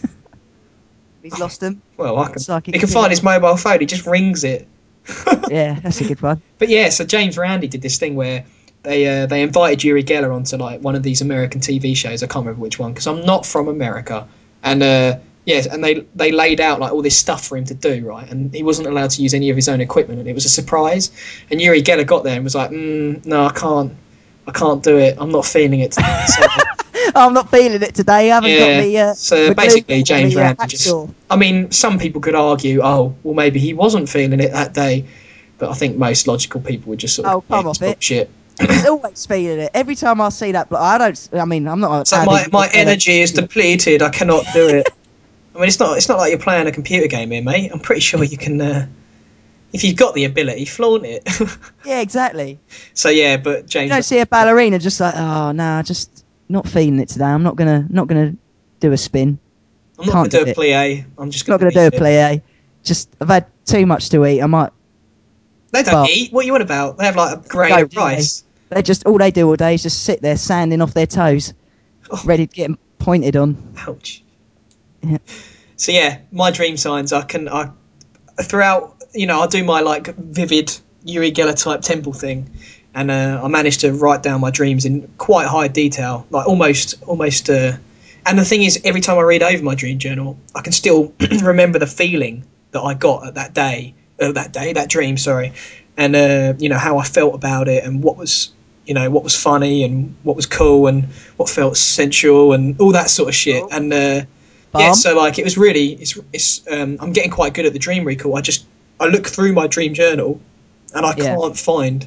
He's lost them. Well, he can find his mobile phone. He just rings it. Yeah, that's a good one. But yeah, so James Randi did this thing where they invited Uri Geller onto like one of these American TV shows. I can't remember which one because I'm not from America. And yes, and they laid out like all this stuff for him to do, right? And he wasn't allowed to use any of his own equipment, and it was a surprise. And Uri Geller got there and was like, "No, I can't do it. I'm not feeling it today." So, I'm not feeling it today. I haven't got me. So basically, James Randi just. I mean, some people could argue, oh, well, maybe he wasn't feeling it that day, but I think most logical people would just sort of. Come off it. Shit. He's always feeling it. Every time I see that, I'm not. So my energy is depleted. I cannot do it. I mean, it's not like you're playing a computer game here, mate. I'm pretty sure you can, if you've got the ability, flaunt it. Yeah, exactly. So yeah, but James, you don't see a ballerina just like, oh no, just not feeling it today. I'm not gonna do a spin. I'm not gonna do a plie. I'm just not gonna do a plie. Just I've had too much to eat. I might. They don't eat. What are you on about? They have like a grain of rice. They just all they do all day is just sit there sanding off their toes, ready to get them pointed on. Ouch. Yeah. So yeah, my dream signs. I throughout. I do my like vivid Uri Geller type temple thing, and I managed to write down my dreams in quite high detail, like almost. And the thing is, every time I read over my dream journal, I can still remember the feeling that I got at that dream. Sorry, and how I felt about it, and what was funny, and what was cool, and what felt sensual, and all that sort of shit. And yeah, so like it was really, I'm getting quite good at the dream recall. I look through my dream journal, and I can't find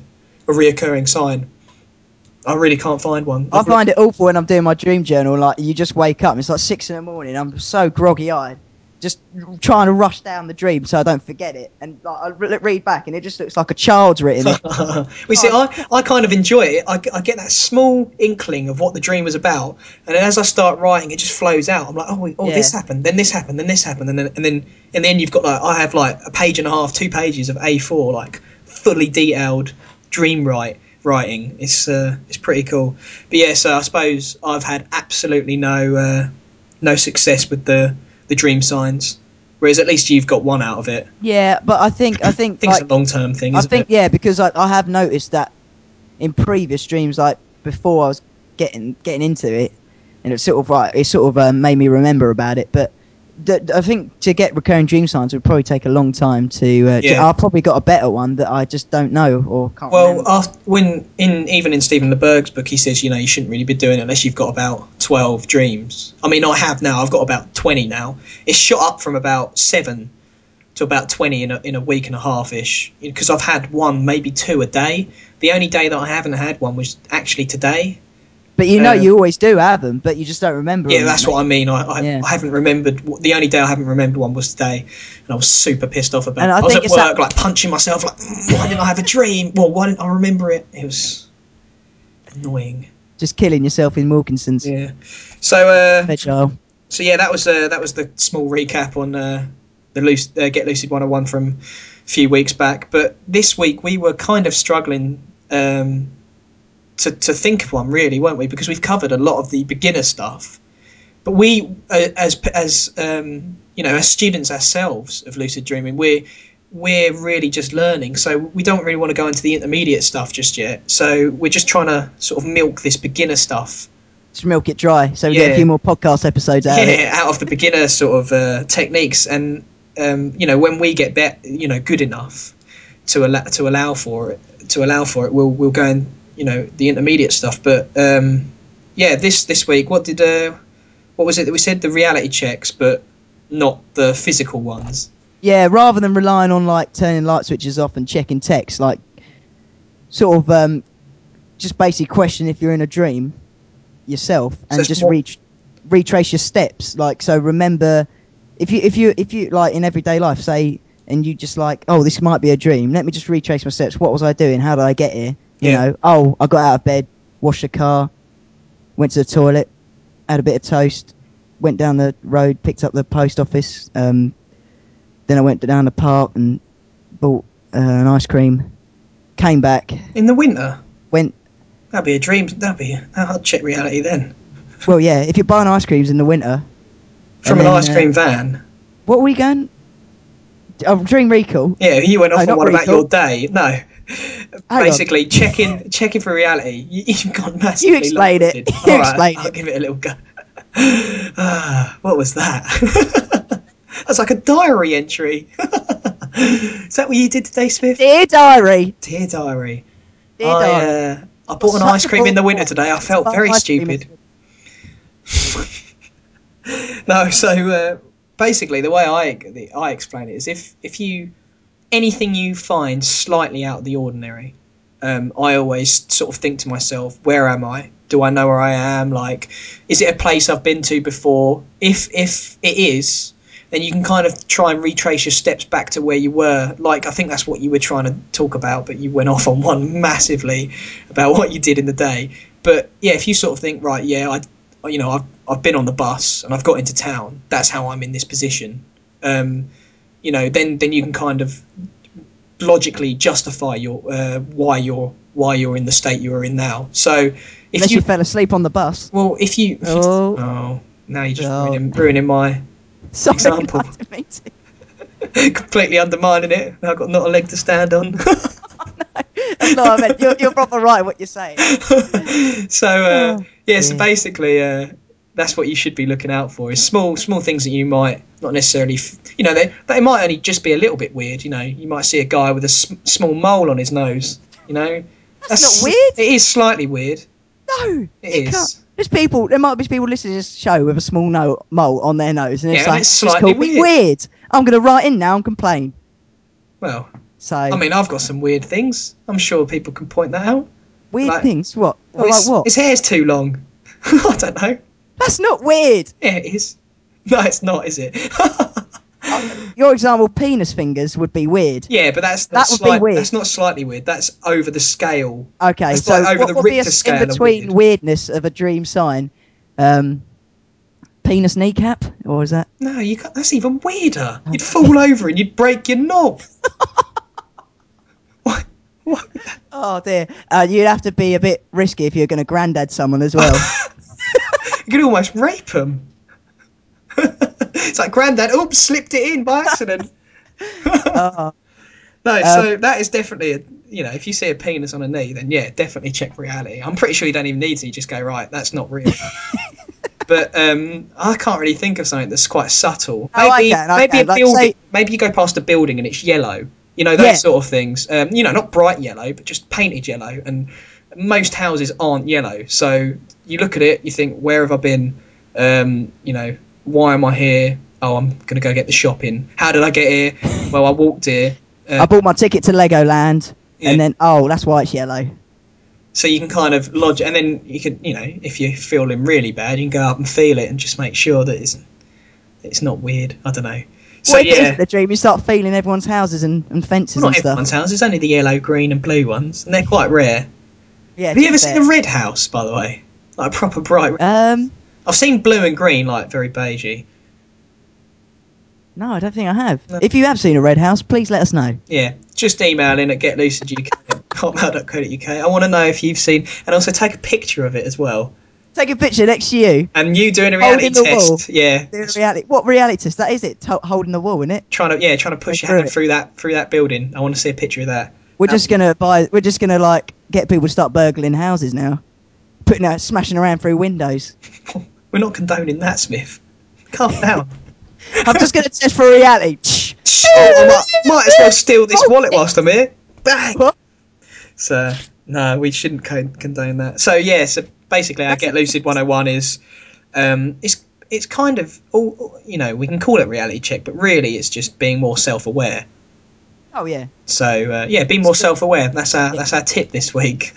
a reoccurring sign. I really can't find one. I find it awful when I'm doing my dream journal. Like, you just wake up, and it's like 6 in the morning. I'm so groggy-eyed, just trying to rush down the dream so I don't forget it. And like, I read back, and it just looks like a child's written it. We see, I kind of enjoy it. I get that small inkling of what the dream was about, and then as I start writing, it just flows out. I'm like, oh, this happened, then this happened, then this happened, and then in the end, you've got like, I have like a page and a half, 2 pages of A4, like fully detailed dream writing. It's pretty cool. But yeah, so I suppose I've had absolutely no success with the dream signs, whereas at least you've got one out of it. Yeah, but I think I think like, it's a long-term thing, I isn't think it? yeah, because I have noticed that in previous dreams, like before I was getting into it, and it sort of made me remember about it. But I think to get recurring dream signs would probably take a long time to. Yeah. I've probably got a better one that I just don't know or can't remember. Well, even in Stephen LeBerg's book, he says, you shouldn't really be doing it unless you've got about 12 dreams. I mean, I have now. I've got about 20 now. It's shot up from about 7 to about 20 in a week and a half ish, because I've had 1, maybe 2 a day. The only day that I haven't had one was actually today. But you always do have them, but you just don't remember them. Yeah, that's what I mean. I haven't remembered. The only day I haven't remembered one was today, and I was super pissed off about it. I was at work, like punching myself, like, why didn't I have a dream? Well, why didn't I remember it? It was annoying. Just killing yourself in Wilkinson's. Yeah. So, Agile. So yeah, that was the small recap on the Get Lucid 101 from a few weeks back. But this week we were kind of struggling to think of one, really, weren't we? Because we've covered a lot of the beginner stuff, but we as students ourselves of lucid dreaming, we're really just learning, so we don't really want to go into the intermediate stuff just yet. So we're just trying to sort of milk this beginner stuff. Just milk it dry, so we get a few more podcast episodes out of it. Out of the beginner sort of techniques, and when we get good enough to allow for it, we'll go and the intermediate stuff. But this week, what was it that we said? The reality checks, but not the physical ones. Yeah, rather than relying on like turning light switches off and checking text, like sort of just basically question if you're in a dream yourself, and so just retrace your steps. Like, so remember, if you like in everyday life, say, and you just like, oh, this might be a dream, let me just retrace my steps. What was I doing? How did I get here? You know, oh, I got out of bed, washed the car, went to the toilet, had a bit of toast, went down the road, picked up the post office, then I went down the park and bought an ice cream, came back. In the winter? That'd be a dream. I'd check reality then. Well, yeah, if you're buying ice creams in the winter. From an ice cream van? What were we going? Dream recall. Yeah, you went off on one about your day. No. Basically, checking for reality. You've gone massively. You explain it. You explain it. I'll give it a little go. What was that? That's like a diary entry. Is that what you did today, Smith? Dear diary. Dear diary. Dear diary. I bought an ice cream in the winter today. I felt very stupid. No, so basically the way I explain it is if you anything you find slightly out of the ordinary, I always sort of think to myself, where am I? Do I know where I am? Like, is it a place I've been to before? If it is, then you can kind of try and retrace your steps back to where you were. Like, I think that's what you were trying to talk about, but you went off on one massively about what you did in the day. But yeah, if you sort of think, right, yeah, I've been on the bus and I've got into town. That's how I'm in this position. Then you can kind of logically justify your why you're in the state you are in now. So unless you fell asleep on the bus. Well, if you now you're just ruining my example. Completely undermining it. I've got not a leg to stand on. That's not what I meant. You're proper right what you're saying. So so basically that's what you should be looking out for, is small things that you might not necessarily they might only just be a little bit weird. You might see a guy with a small mole on his nose. That's not weird. It is slightly weird. No, it is. There might be people listening to this show with a small mole on their nose, and it's it's slightly weird. I'm going to write in now and complain. Well, So I mean, I've got some weird things. I'm sure people can point that out. weird like- things. What? Well, Like what? his hair's too long. I don't know. That's not weird. Yeah, it is. No, it's not, is it? Your example, penis fingers, would be weird. Yeah, but that's That would be weird. That's not slightly weird. That's over the scale. Okay, That's so like over what the would be Richter scale in of between weird. weirdness of a dream sign? Penis kneecap, or is that? No, you can't, that's even weirder. You'd fall over and you'd break your knob. What? What? Oh dear, you'd have to be a bit risky if you're going to granddad someone as well. You could almost rape them. It's like, Grandad, oops, slipped it in by accident. Oh, No, so that is definitely if you see a penis on a knee, then yeah, definitely check reality. I'm pretty sure you don't even need to. You just go, right, that's not real. But I can't really think of something that's quite subtle. Oh, I Maybe can. a Like, building. say- Maybe you go past a building and it's yellow. Those Yeah. sort of things. Not bright yellow, but just painted yellow. And most houses aren't yellow. So you look at it, you think, where have I been? Why am I here? Oh, I'm going to go get the shopping. How did I get here? Well, I walked here. I bought my ticket to Legoland, Yeah. and then that's why it's yellow. So you can kind of lodge, and then you can, if you're feeling really bad, you can go up and feel it and just make sure that it's not weird. I don't know. So Well, if it yeah, isn't a dream, you start feeling everyone's houses and fences well, not and stuff. everyone's house. It's only the yellow, green, and blue ones, and they're quite rare. Yeah. Have you ever seen a red house, by the way? Like a proper bright. I've seen blue and green, like very beigey. No, I don't think I have. No. If you have seen a red house, please let us know. Yeah, just email in at getluciduk@hotmail.co.uk. I want to know if you've seen, and also take a picture of it as well. Take a picture next to you. And you doing a reality Holding the test, wall. yeah. Doing reality. What reality test? That is it. Holding the wall, isn't it? Trying to push your hand through that building. I want to see a picture of that. We're just gonna like get people to start burgling houses now, smashing around through windows. We're not condoning that, Smith. Calm down. I'm just gonna test for reality. I might as well steal this wallet whilst I'm here. Bang. What? So no, we shouldn't condone that. So yeah, so basically, our Get Lucid 101 is it's kind of all we can call it reality check, but really it's just being more self-aware. Oh yeah. So be more self-aware. That's our tip this week.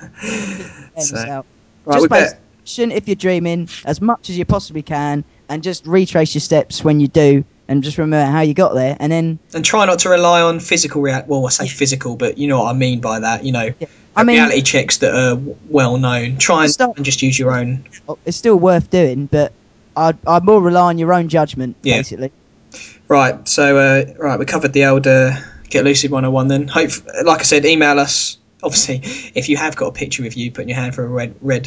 So, Right, just we pay bet. attention if you're dreaming as much as you possibly can, and just retrace your steps when you do, and just remember how you got there, and then. And try not to rely on physical Well, I say physical, but you know what I mean by that. I mean, reality checks that are well known. Try and just use your own. It's still worth doing, but I'd more rely on your own judgment, basically. Right. So we covered the old Get Lucid 101. Then, like I said, email us. Obviously, if you have got a picture of you putting your hand for a red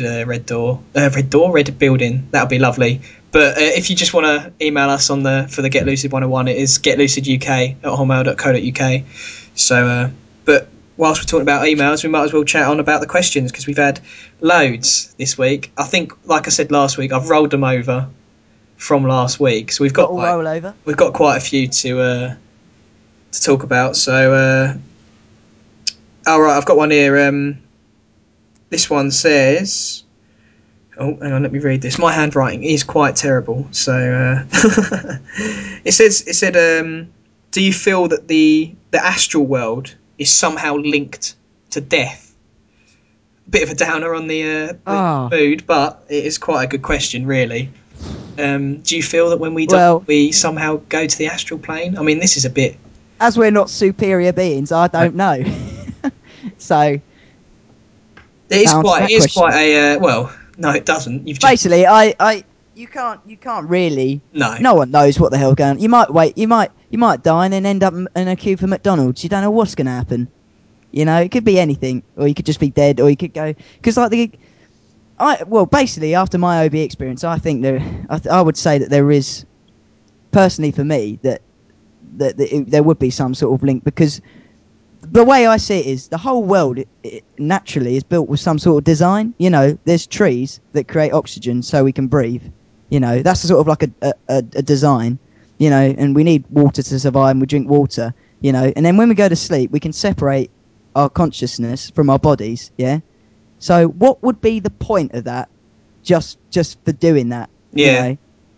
building, that would be lovely. But if you just want to email us for the Get Lucid 101, it is getluciduk@hotmail.co.uk. So, but whilst we're talking about emails, we might as well chat on about the questions, because we've had loads this week. I think, like I said last week, I've rolled them over from last week, so we've got roll over. We've got quite a few to talk about. So, all right, I've got one here. This one says. Oh, hang on, let me read this. My handwriting is quite terrible. So it said, do you feel that the astral world is somehow linked to death? Bit of a downer on the mood, but it is quite a good question, really. Do you feel that when we die, we somehow go to the astral plane? I mean, this is a bit. As we're not superior beings, I don't know. So it is quite a no, it doesn't. You've just... Basically, you can't really. No. No one knows what the hell going on. You might die and then end up in a queue for McDonald's. You don't know what's going to happen. It could be anything, or you could just be dead, or you could go because basically after my OB experience, I think I would say that there is, personally for me, that there would be some sort of link, because the way I see it is the whole world it naturally is built with some sort of design. There's trees that create oxygen so we can breathe. That's sort of like a design. And we need water to survive, and we drink water. And then when we go to sleep, we can separate our consciousness from our bodies. Yeah. So what would be the point of that? Just for doing that? Yeah.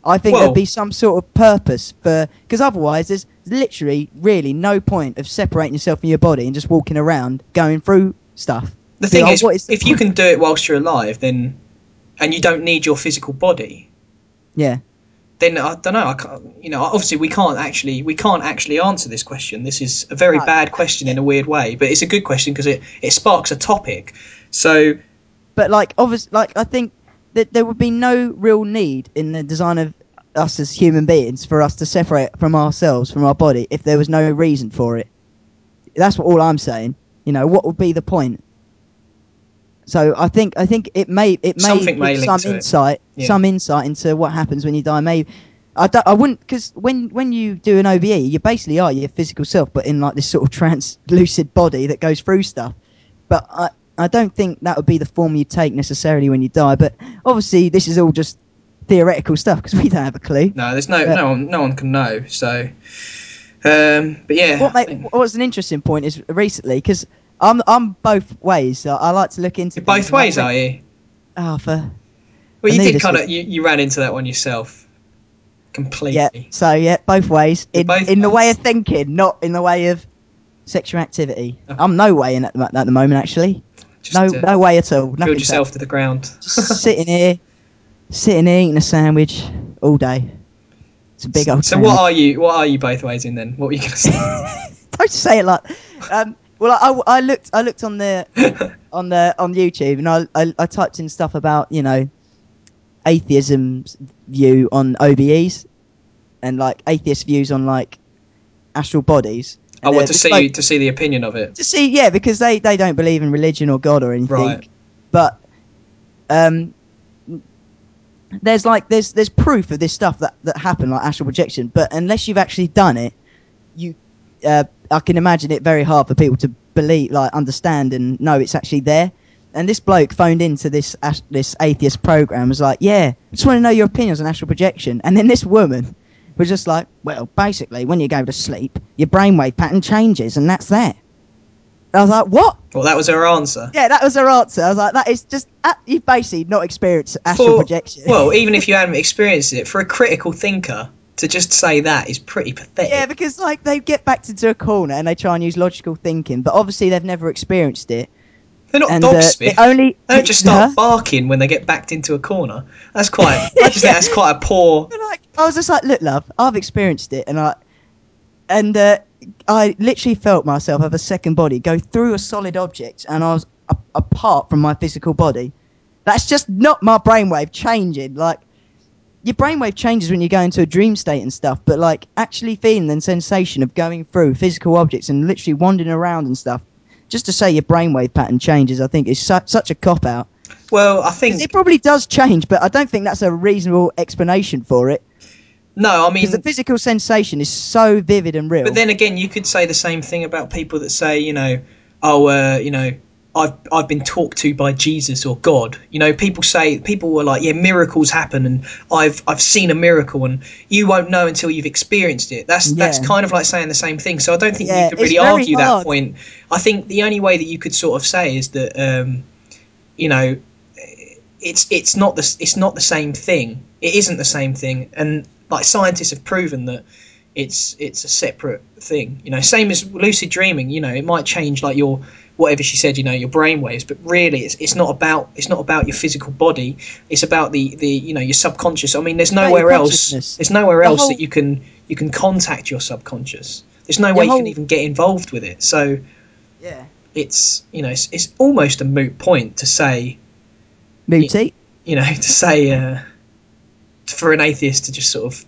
I think Well- there'd be some sort of purpose for, because otherwise there's literally really no point of separating yourself from your body and just walking around going through stuff. The Be thing like, is, what is the if you point? can do it whilst you're alive, then and you don't need your physical body, Yeah. then I don't know. I can't, obviously we can't actually answer this question. This is a very No. bad question in a weird way, but it's a good question because it sparks a topic. So But like, obviously, like I think that there would be no real need in the design of us as human beings for us to separate from ourselves, from our body, if there was no reason for it. That's all I'm saying. What would be the point? So I think it may Something may give link to it. Yeah. some insight into what happens when you die. Maybe I wouldn't, because when you do an OBE, you basically are your physical self, but in like this sort of translucid body that goes through stuff. But I don't think that would be the form you take necessarily when you die. But obviously, this is all just theoretical stuff because we don't have a clue. No, there's no one can know. So, but yeah, What was an interesting point is recently, because I'm both ways. So I like to look into you're both things, and ways, are you? Oh, for Well, you me, did this kind was- of you ran into that one yourself completely. yeah. So yeah, both ways. You're In both the way ways. of thinking, not in the way of sexual activity. Oh. I'm no way in at the moment, actually. Just, No way at all. Drilled Nothing. yourself to the ground. Just sitting here eating a sandwich all day. It's a big old So sandwich. what are you both ways in then? What were you going to say? Don't say it like. Well, I looked on the on YouTube, and I typed in stuff about atheism's view on OBEs, and like atheist views on like astral bodies. I And, want this bloke- to see the opinion of it. to see, yeah, because they don't believe in religion or God or anything. Right. But there's proof of this stuff that happened, like astral projection. But unless you've actually done it, I can imagine it very hard for people to believe, like understand and know it's actually there. And this bloke phoned into this atheist program, was like, yeah, I just want to know your opinions on astral projection. And then this woman was just like, well, basically, when you go to sleep, your brainwave pattern changes, and that's that. I was like, what? Well, that was her answer. Yeah, that was her answer. I was like, that is just, you've basically not experienced astral projection. Well, even if you hadn't experienced it, for a critical thinker to just say that is pretty pathetic. Yeah, because like they get backed into a corner and they try and use logical thinking, but obviously they've never experienced it. They're not And dog they Smith. only They don't just start barking when they get backed into a corner. That's quite. I just think that's quite a poor. Like, I was just like, look, love, I've experienced it, and I literally felt myself have a second body go through a solid object, and I was apart from my physical body. That's just not my brainwave changing. Like, your brainwave changes when you go into a dream state and stuff, but like actually feeling the sensation of going through physical objects and literally wandering around and stuff, just to say your brainwave pattern changes, I think is such a cop out. Well, I think It probably does change, but I don't think that's a reasonable explanation for it. no. I mean, Because the physical sensation is so vivid and real. but then again, you could say the same thing about people that say, I've been talked to by Jesus or God. People were like, yeah, miracles happen, and I've seen a miracle, and you won't know until you've experienced it. That's kind of like saying the same thing. So I don't think you could really it's very argue hard. that point. I think the only way that you could sort of say is that it's not the same thing. It isn't the same thing, and like scientists have proven that it's a separate thing. Same as lucid dreaming. It might change like your whatever she said. Your brain waves, but really it's not about your physical body. It's about the your subconscious. I mean, there's about nowhere your else. consciousness. There's nowhere The else whole- that you can contact your subconscious. There's no Your way you whole- can even get involved with it. So Yeah. it's it's almost a moot point to say. Mooty. To say for an atheist to just sort of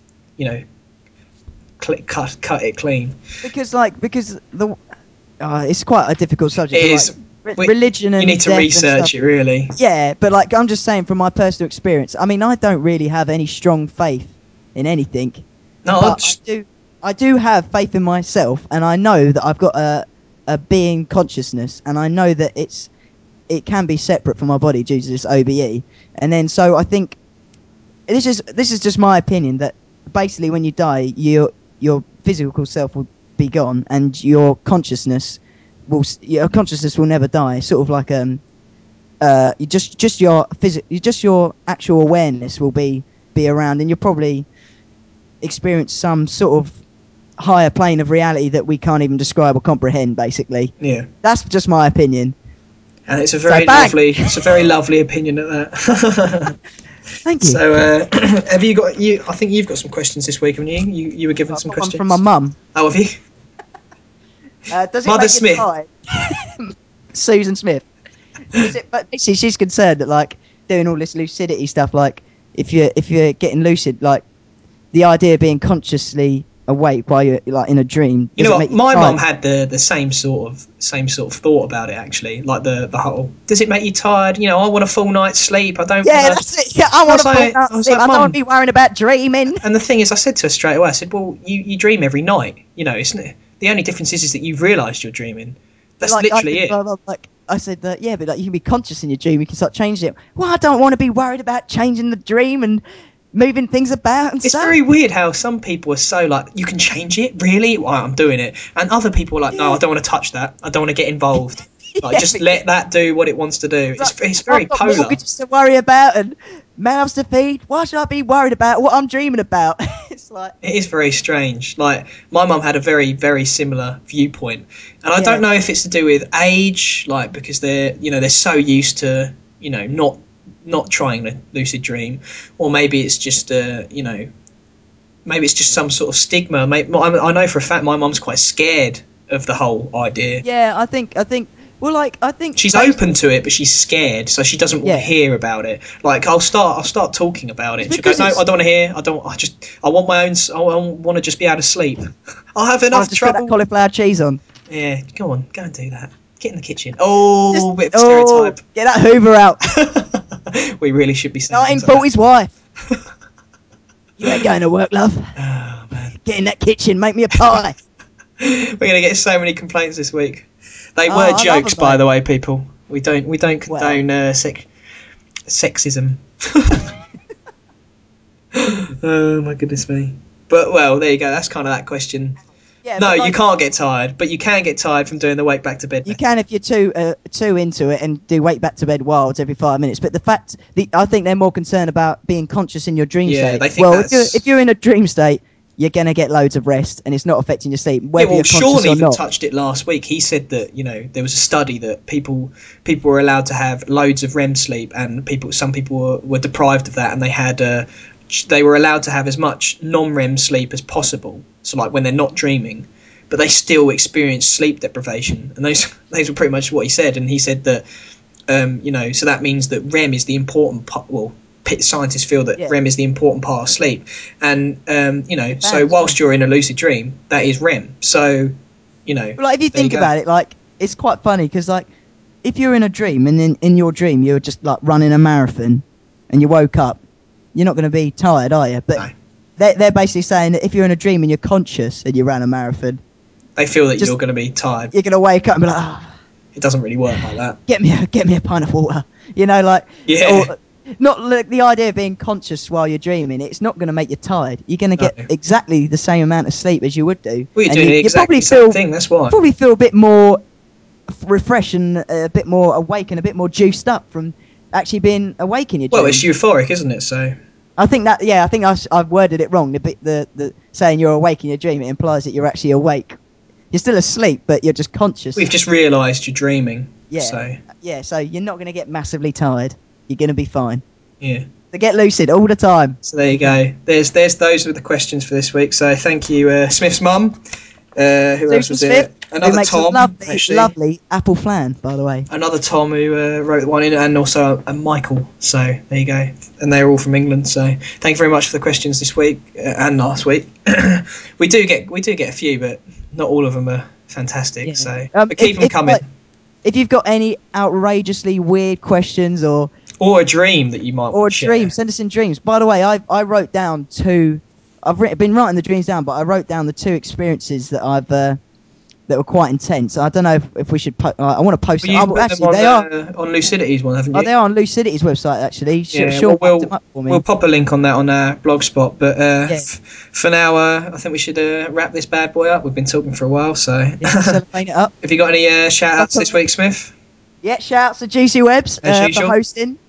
cut it clean. Because it's quite a difficult subject. It but, is. like, religion and you need to death and research stuff. it really. Yeah, but like I'm just saying from my personal experience. I mean, I don't really have any strong faith in anything. No, But I do have faith in myself, and I know that I've got a being consciousness, and I know that it can be separate from my body due to this OBE. And then so I think this is just my opinion that basically when you die, your physical self will be gone, and your consciousness will never die. Sort of like just your actual awareness will be be around, and you'll probably experience some sort of higher plane of reality that we can't even describe or comprehend. Basically, Yeah. that's just my opinion. And it's a very lovely opinion at that. Thank you. So, have you got I think you've got some questions this week, haven't you? You were given some I've got questions one from my mum. Oh, have you? Does it Mother make Smith. you tired? Susan Smith. But basically, she's concerned that like doing all this lucidity stuff, like if you're getting lucid, like the idea of being consciously awake while you're like in a dream. You does know it what? make you My tired? mum had the same sort of thought about it actually. Like the whole, does it make you tired? You know, I want a full night's sleep. I don't. Yeah, wanna... that's it. Yeah, I want to I fall was asleep. like, I don't Mum. want to be worrying about dreaming. And the thing is, I said to her straight away, I said, well, you dream every night. You know, isn't it? The only difference is that you've realised you're dreaming. That's Like, literally it. Like I said, yeah, but like you can be conscious in your dream. You can start changing it. Well, I don't want to be worried about changing the dream and moving things about and It's stuff. very weird how some people are so like, you can change it, really? Well, I'm doing it. And other people are like, no, I don't want to touch that. I don't want to get involved. Like, Yeah, just let that do what it wants to do. It's very I've got polar. mortgages to worry about and mouths to feed. Why should I be worried about what I'm dreaming about? It's like, It is very strange. Like, my mum had a very, very similar viewpoint. And I don't know if it's to do with age, like, because they're so used to, not trying to lucid dream, or maybe it's just maybe it's just some sort of stigma. I know for a fact my mum's quite scared of the whole idea. yeah, I think. Well, like I think She's open to it, but she's scared, so she doesn't want to hear about it. Like, I'll start talking about it. And she'll go, no, I don't want to hear. I want my own. I want to just be able to sleep. I'll have enough just trouble. put that cauliflower cheese on. Yeah, go and do that. Get in the kitchen. Oh, bit of stereotype. Get that Hoover out. We really should be saying 1940s wife. You ain't going to work, love. Oh man, Get in that kitchen, make me a pie. we're gonna get so many complaints this week. They I were jokes, love 'em, by mate. the way, people. We don't condone sexism. Oh my goodness me. But well, there you go. That's kind of that question. Yeah, No, but, you like, can't get tired, but you can get tired from doing the wake back to bed. You can if you're too into it and do wake back to bed wilds every 5 minutes. But I think they're more concerned about being conscious in your dream state. They think if you're in a dream state, you're gonna get loads of rest and it's not affecting your sleep, whether you're conscious Sean or even not. touched it last week. He said that there was a study that people were allowed to have loads of REM sleep, and some people were deprived of that, and they were allowed to have as much non-REM sleep as possible. So like when they're not dreaming, but they still experience sleep deprivation, and those were pretty much what he said. And he said that so that means that REM is the important part. Well, scientists feel that REM is the important part of sleep, and so whilst you're in a lucid dream, that is REM. So like if you think about it, like it's quite funny because like if you're in a dream and in your dream you're just like running a marathon and you woke up, you're not going to be tired, are you? But they're basically saying that if you're in a dream and you're conscious and you ran a marathon, they feel that you're going to be tired. You're going to wake up and be like, it doesn't really work like that. Get me a pint of water. Not like the idea of being conscious while you're dreaming. It's not going to make you tired. You're going to get exactly the same amount of sleep as you would do. Well, you're doing exactly the same thing. That's why. Probably feel a bit more refreshed and a bit more awake and a bit more juiced up from actually being awake in your dream. Well, it's euphoric, isn't it? So. I think I've worded it wrong. The saying you're awake in your dream, it implies that you're actually awake. You're still asleep, but you're just conscious. We've just realised you're dreaming. Yeah. So you're not going to get massively tired. You're going to be fine. Yeah. So get lucid all the time. So there you go. There's those were the questions for this week. So thank you, Smith's mum. Who else was there? Another Tom. Lovely apple flan, by the way. Another Tom who wrote one in, and also a Michael. So there you go. And they're all from England. So thank you very much for the questions this week and last week. we do get a few, but not all of them are fantastic. Yeah. So but keep them coming. If you've got any outrageously weird questions or a dream that you might or a dream, send us in dreams. By the way, I wrote down two. I've been writing the dreams down, but I wrote down the two experiences that I've that were quite intense. I don't know if we should. I want to post them. Actually, they are on Lucidity's one, haven't you? Oh, they are on Lucidity's website actually. We'll pop a link on that on our Blogspot. But for now, I think we should wrap this bad boy up. We've been talking for a while, so celebrate it up. Have you got any shout outs this week, Smith? Yeah, shout outs to Juicy Webs for hosting.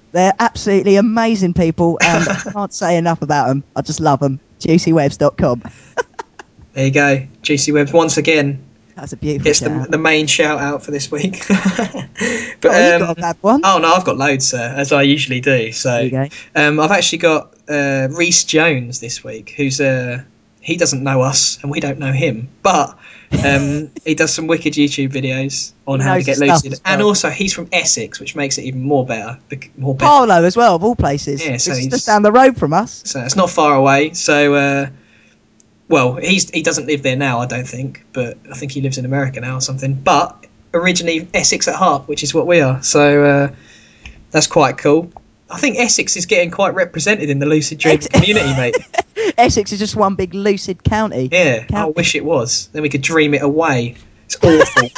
They're absolutely amazing people, and I can't say enough about them. I just love them. JuicyWebs.com. There you go. Juicy Webs once again That's a beautiful gets shout. the main shout out for this week. But You got a bad one. oh no, I've got loads, sir, as I usually do. So There you go. I've actually got Reese Jones this week, who's he doesn't know us and we don't know him, but he does some wicked YouTube videos on He how to knows get his stuff lucid, as well. and also he's from Essex, which makes it even more better. More better. Harlow as well, of all places. Yeah, so it's he's- just down the road from us. So it's not far away. So well, he doesn't live there now, I don't think, but I think he lives in America now or something. But originally Essex at heart, which is what we are. So that's quite cool. I think Essex is getting quite represented in the lucid dream community, mate. Essex is just one big lucid county. Yeah, I wish it was. Then we could dream it away. It's awful.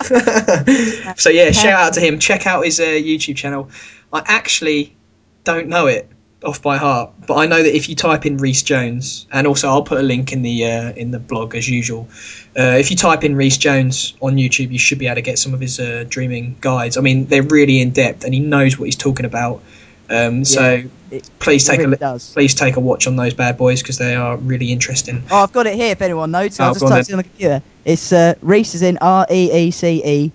So yeah, shout out to him. Check out his YouTube channel. I actually don't know it off by heart, but I know that if you type in Reese Jones, and also I'll put a link in the blog as usual. If you type in Reese Jones on YouTube, you should be able to get some of his dreaming guides. I mean, they're really in depth, and he knows what he's talking about. So please take please take a watch on those bad boys because they are really interesting. Oh, I've got it here if anyone knows. So I'll just go on type it on the computer. It's Reese is in REECE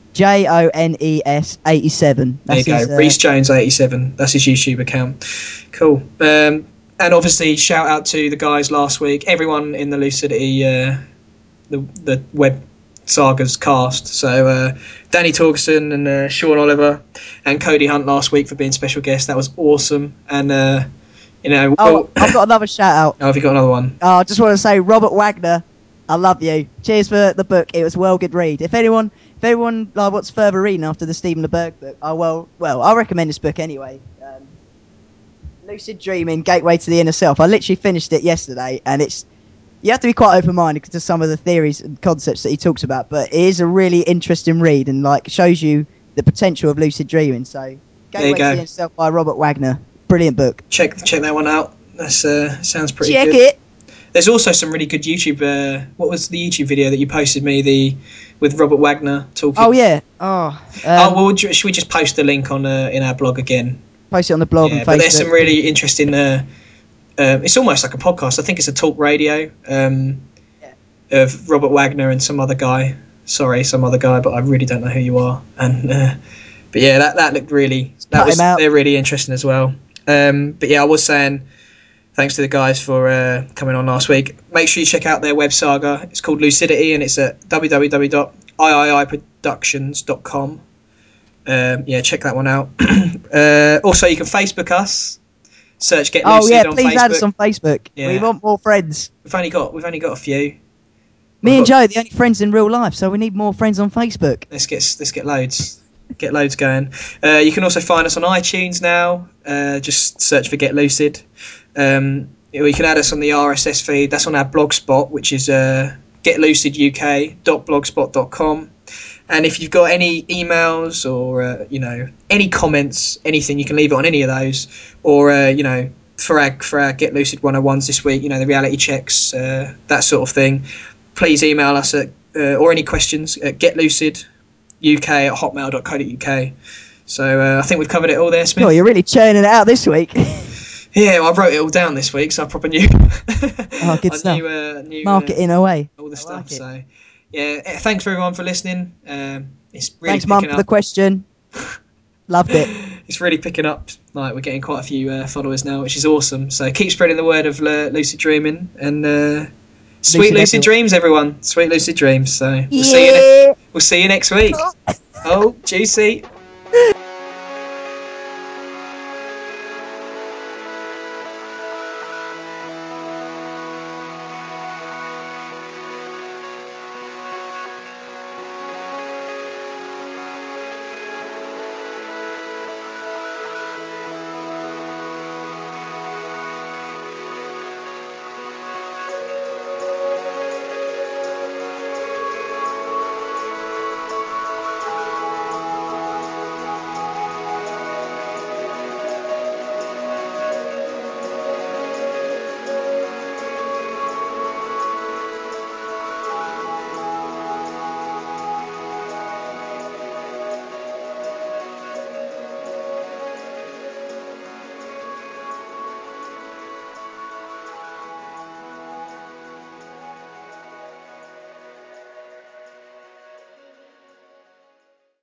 JONES 87. There you go, Reese Jones 87. That's his YouTube account. Cool. And obviously, shout out to the guys last week. Everyone in the Lucidity, the web sagas cast. So Danny Torgerson and Sean Oliver and Cody Hunt last week for being special guests. That was awesome. And I've got another shout out. Oh, have you got another one? I just want to say, Robert Wagner, I love you. Cheers for the book. It was a well good read. If anyone wants further reading after the Stephen LeBerg book, I recommend this book anyway. Lucid Dreaming, Gateway to the Inner Self. I literally finished it yesterday, and you have to be quite open-minded to some of the theories and concepts that he talks about, but it is a really interesting read and shows you the potential of lucid dreaming. So, Gateway to the Inner Self by Robert Wagner. Brilliant book. Check that one out. That sounds pretty good. Check it. There's also some really good YouTube. What was the YouTube video that you posted me? With Robert Wagner talking. Oh yeah. Well, should we just post the link on in our blog again? Post it on the blog and Facebook. But there's some really interesting. It's almost like a podcast. I think it's a talk radio of Robert Wagner and some other guy. Sorry, some other guy, but I really don't know who you are. And but yeah, that looked really. They're really interesting as well. But yeah, I was saying. Thanks to the guys for coming on last week. Make sure you check out their web saga. It's called Lucidity, and it's at www.iiiproductions.com. Check that one out. Also, you can Facebook us. Search Get Lucid on Facebook. Please add us on Facebook. Yeah. We want more friends. We've only got a few. Me and Joe, the only friends in real life, so we need more friends on Facebook. Let's get loads. Get loads going. You can also find us on iTunes now. Just search for Get Lucid. You can add us on the RSS feed. That's on our blogspot, which is getluciduk.blogspot.com. And if you've got any emails or any comments, anything, you can leave it on any of those. Or for our Get Lucid 101s this week, the reality checks, that sort of thing. Please email us or any questions at getluciduk@hotmail.co.uk. So I think we've covered it all there, Smith. Oh, you're really churning it out this week. Yeah, I wrote it all down this week, so I proper knew. Oh, good stuff. Mark it in away. All the stuff. So, yeah, thanks for everyone for listening. It's really thanks, Mum, for the question. Loved it. It's really picking up. We're getting quite a few followers now, which is awesome. So keep spreading the word of lucid dreaming and sweet lucid dreams, everyone. Sweet lucid dreams. So we'll see you next week. Oh, juicy.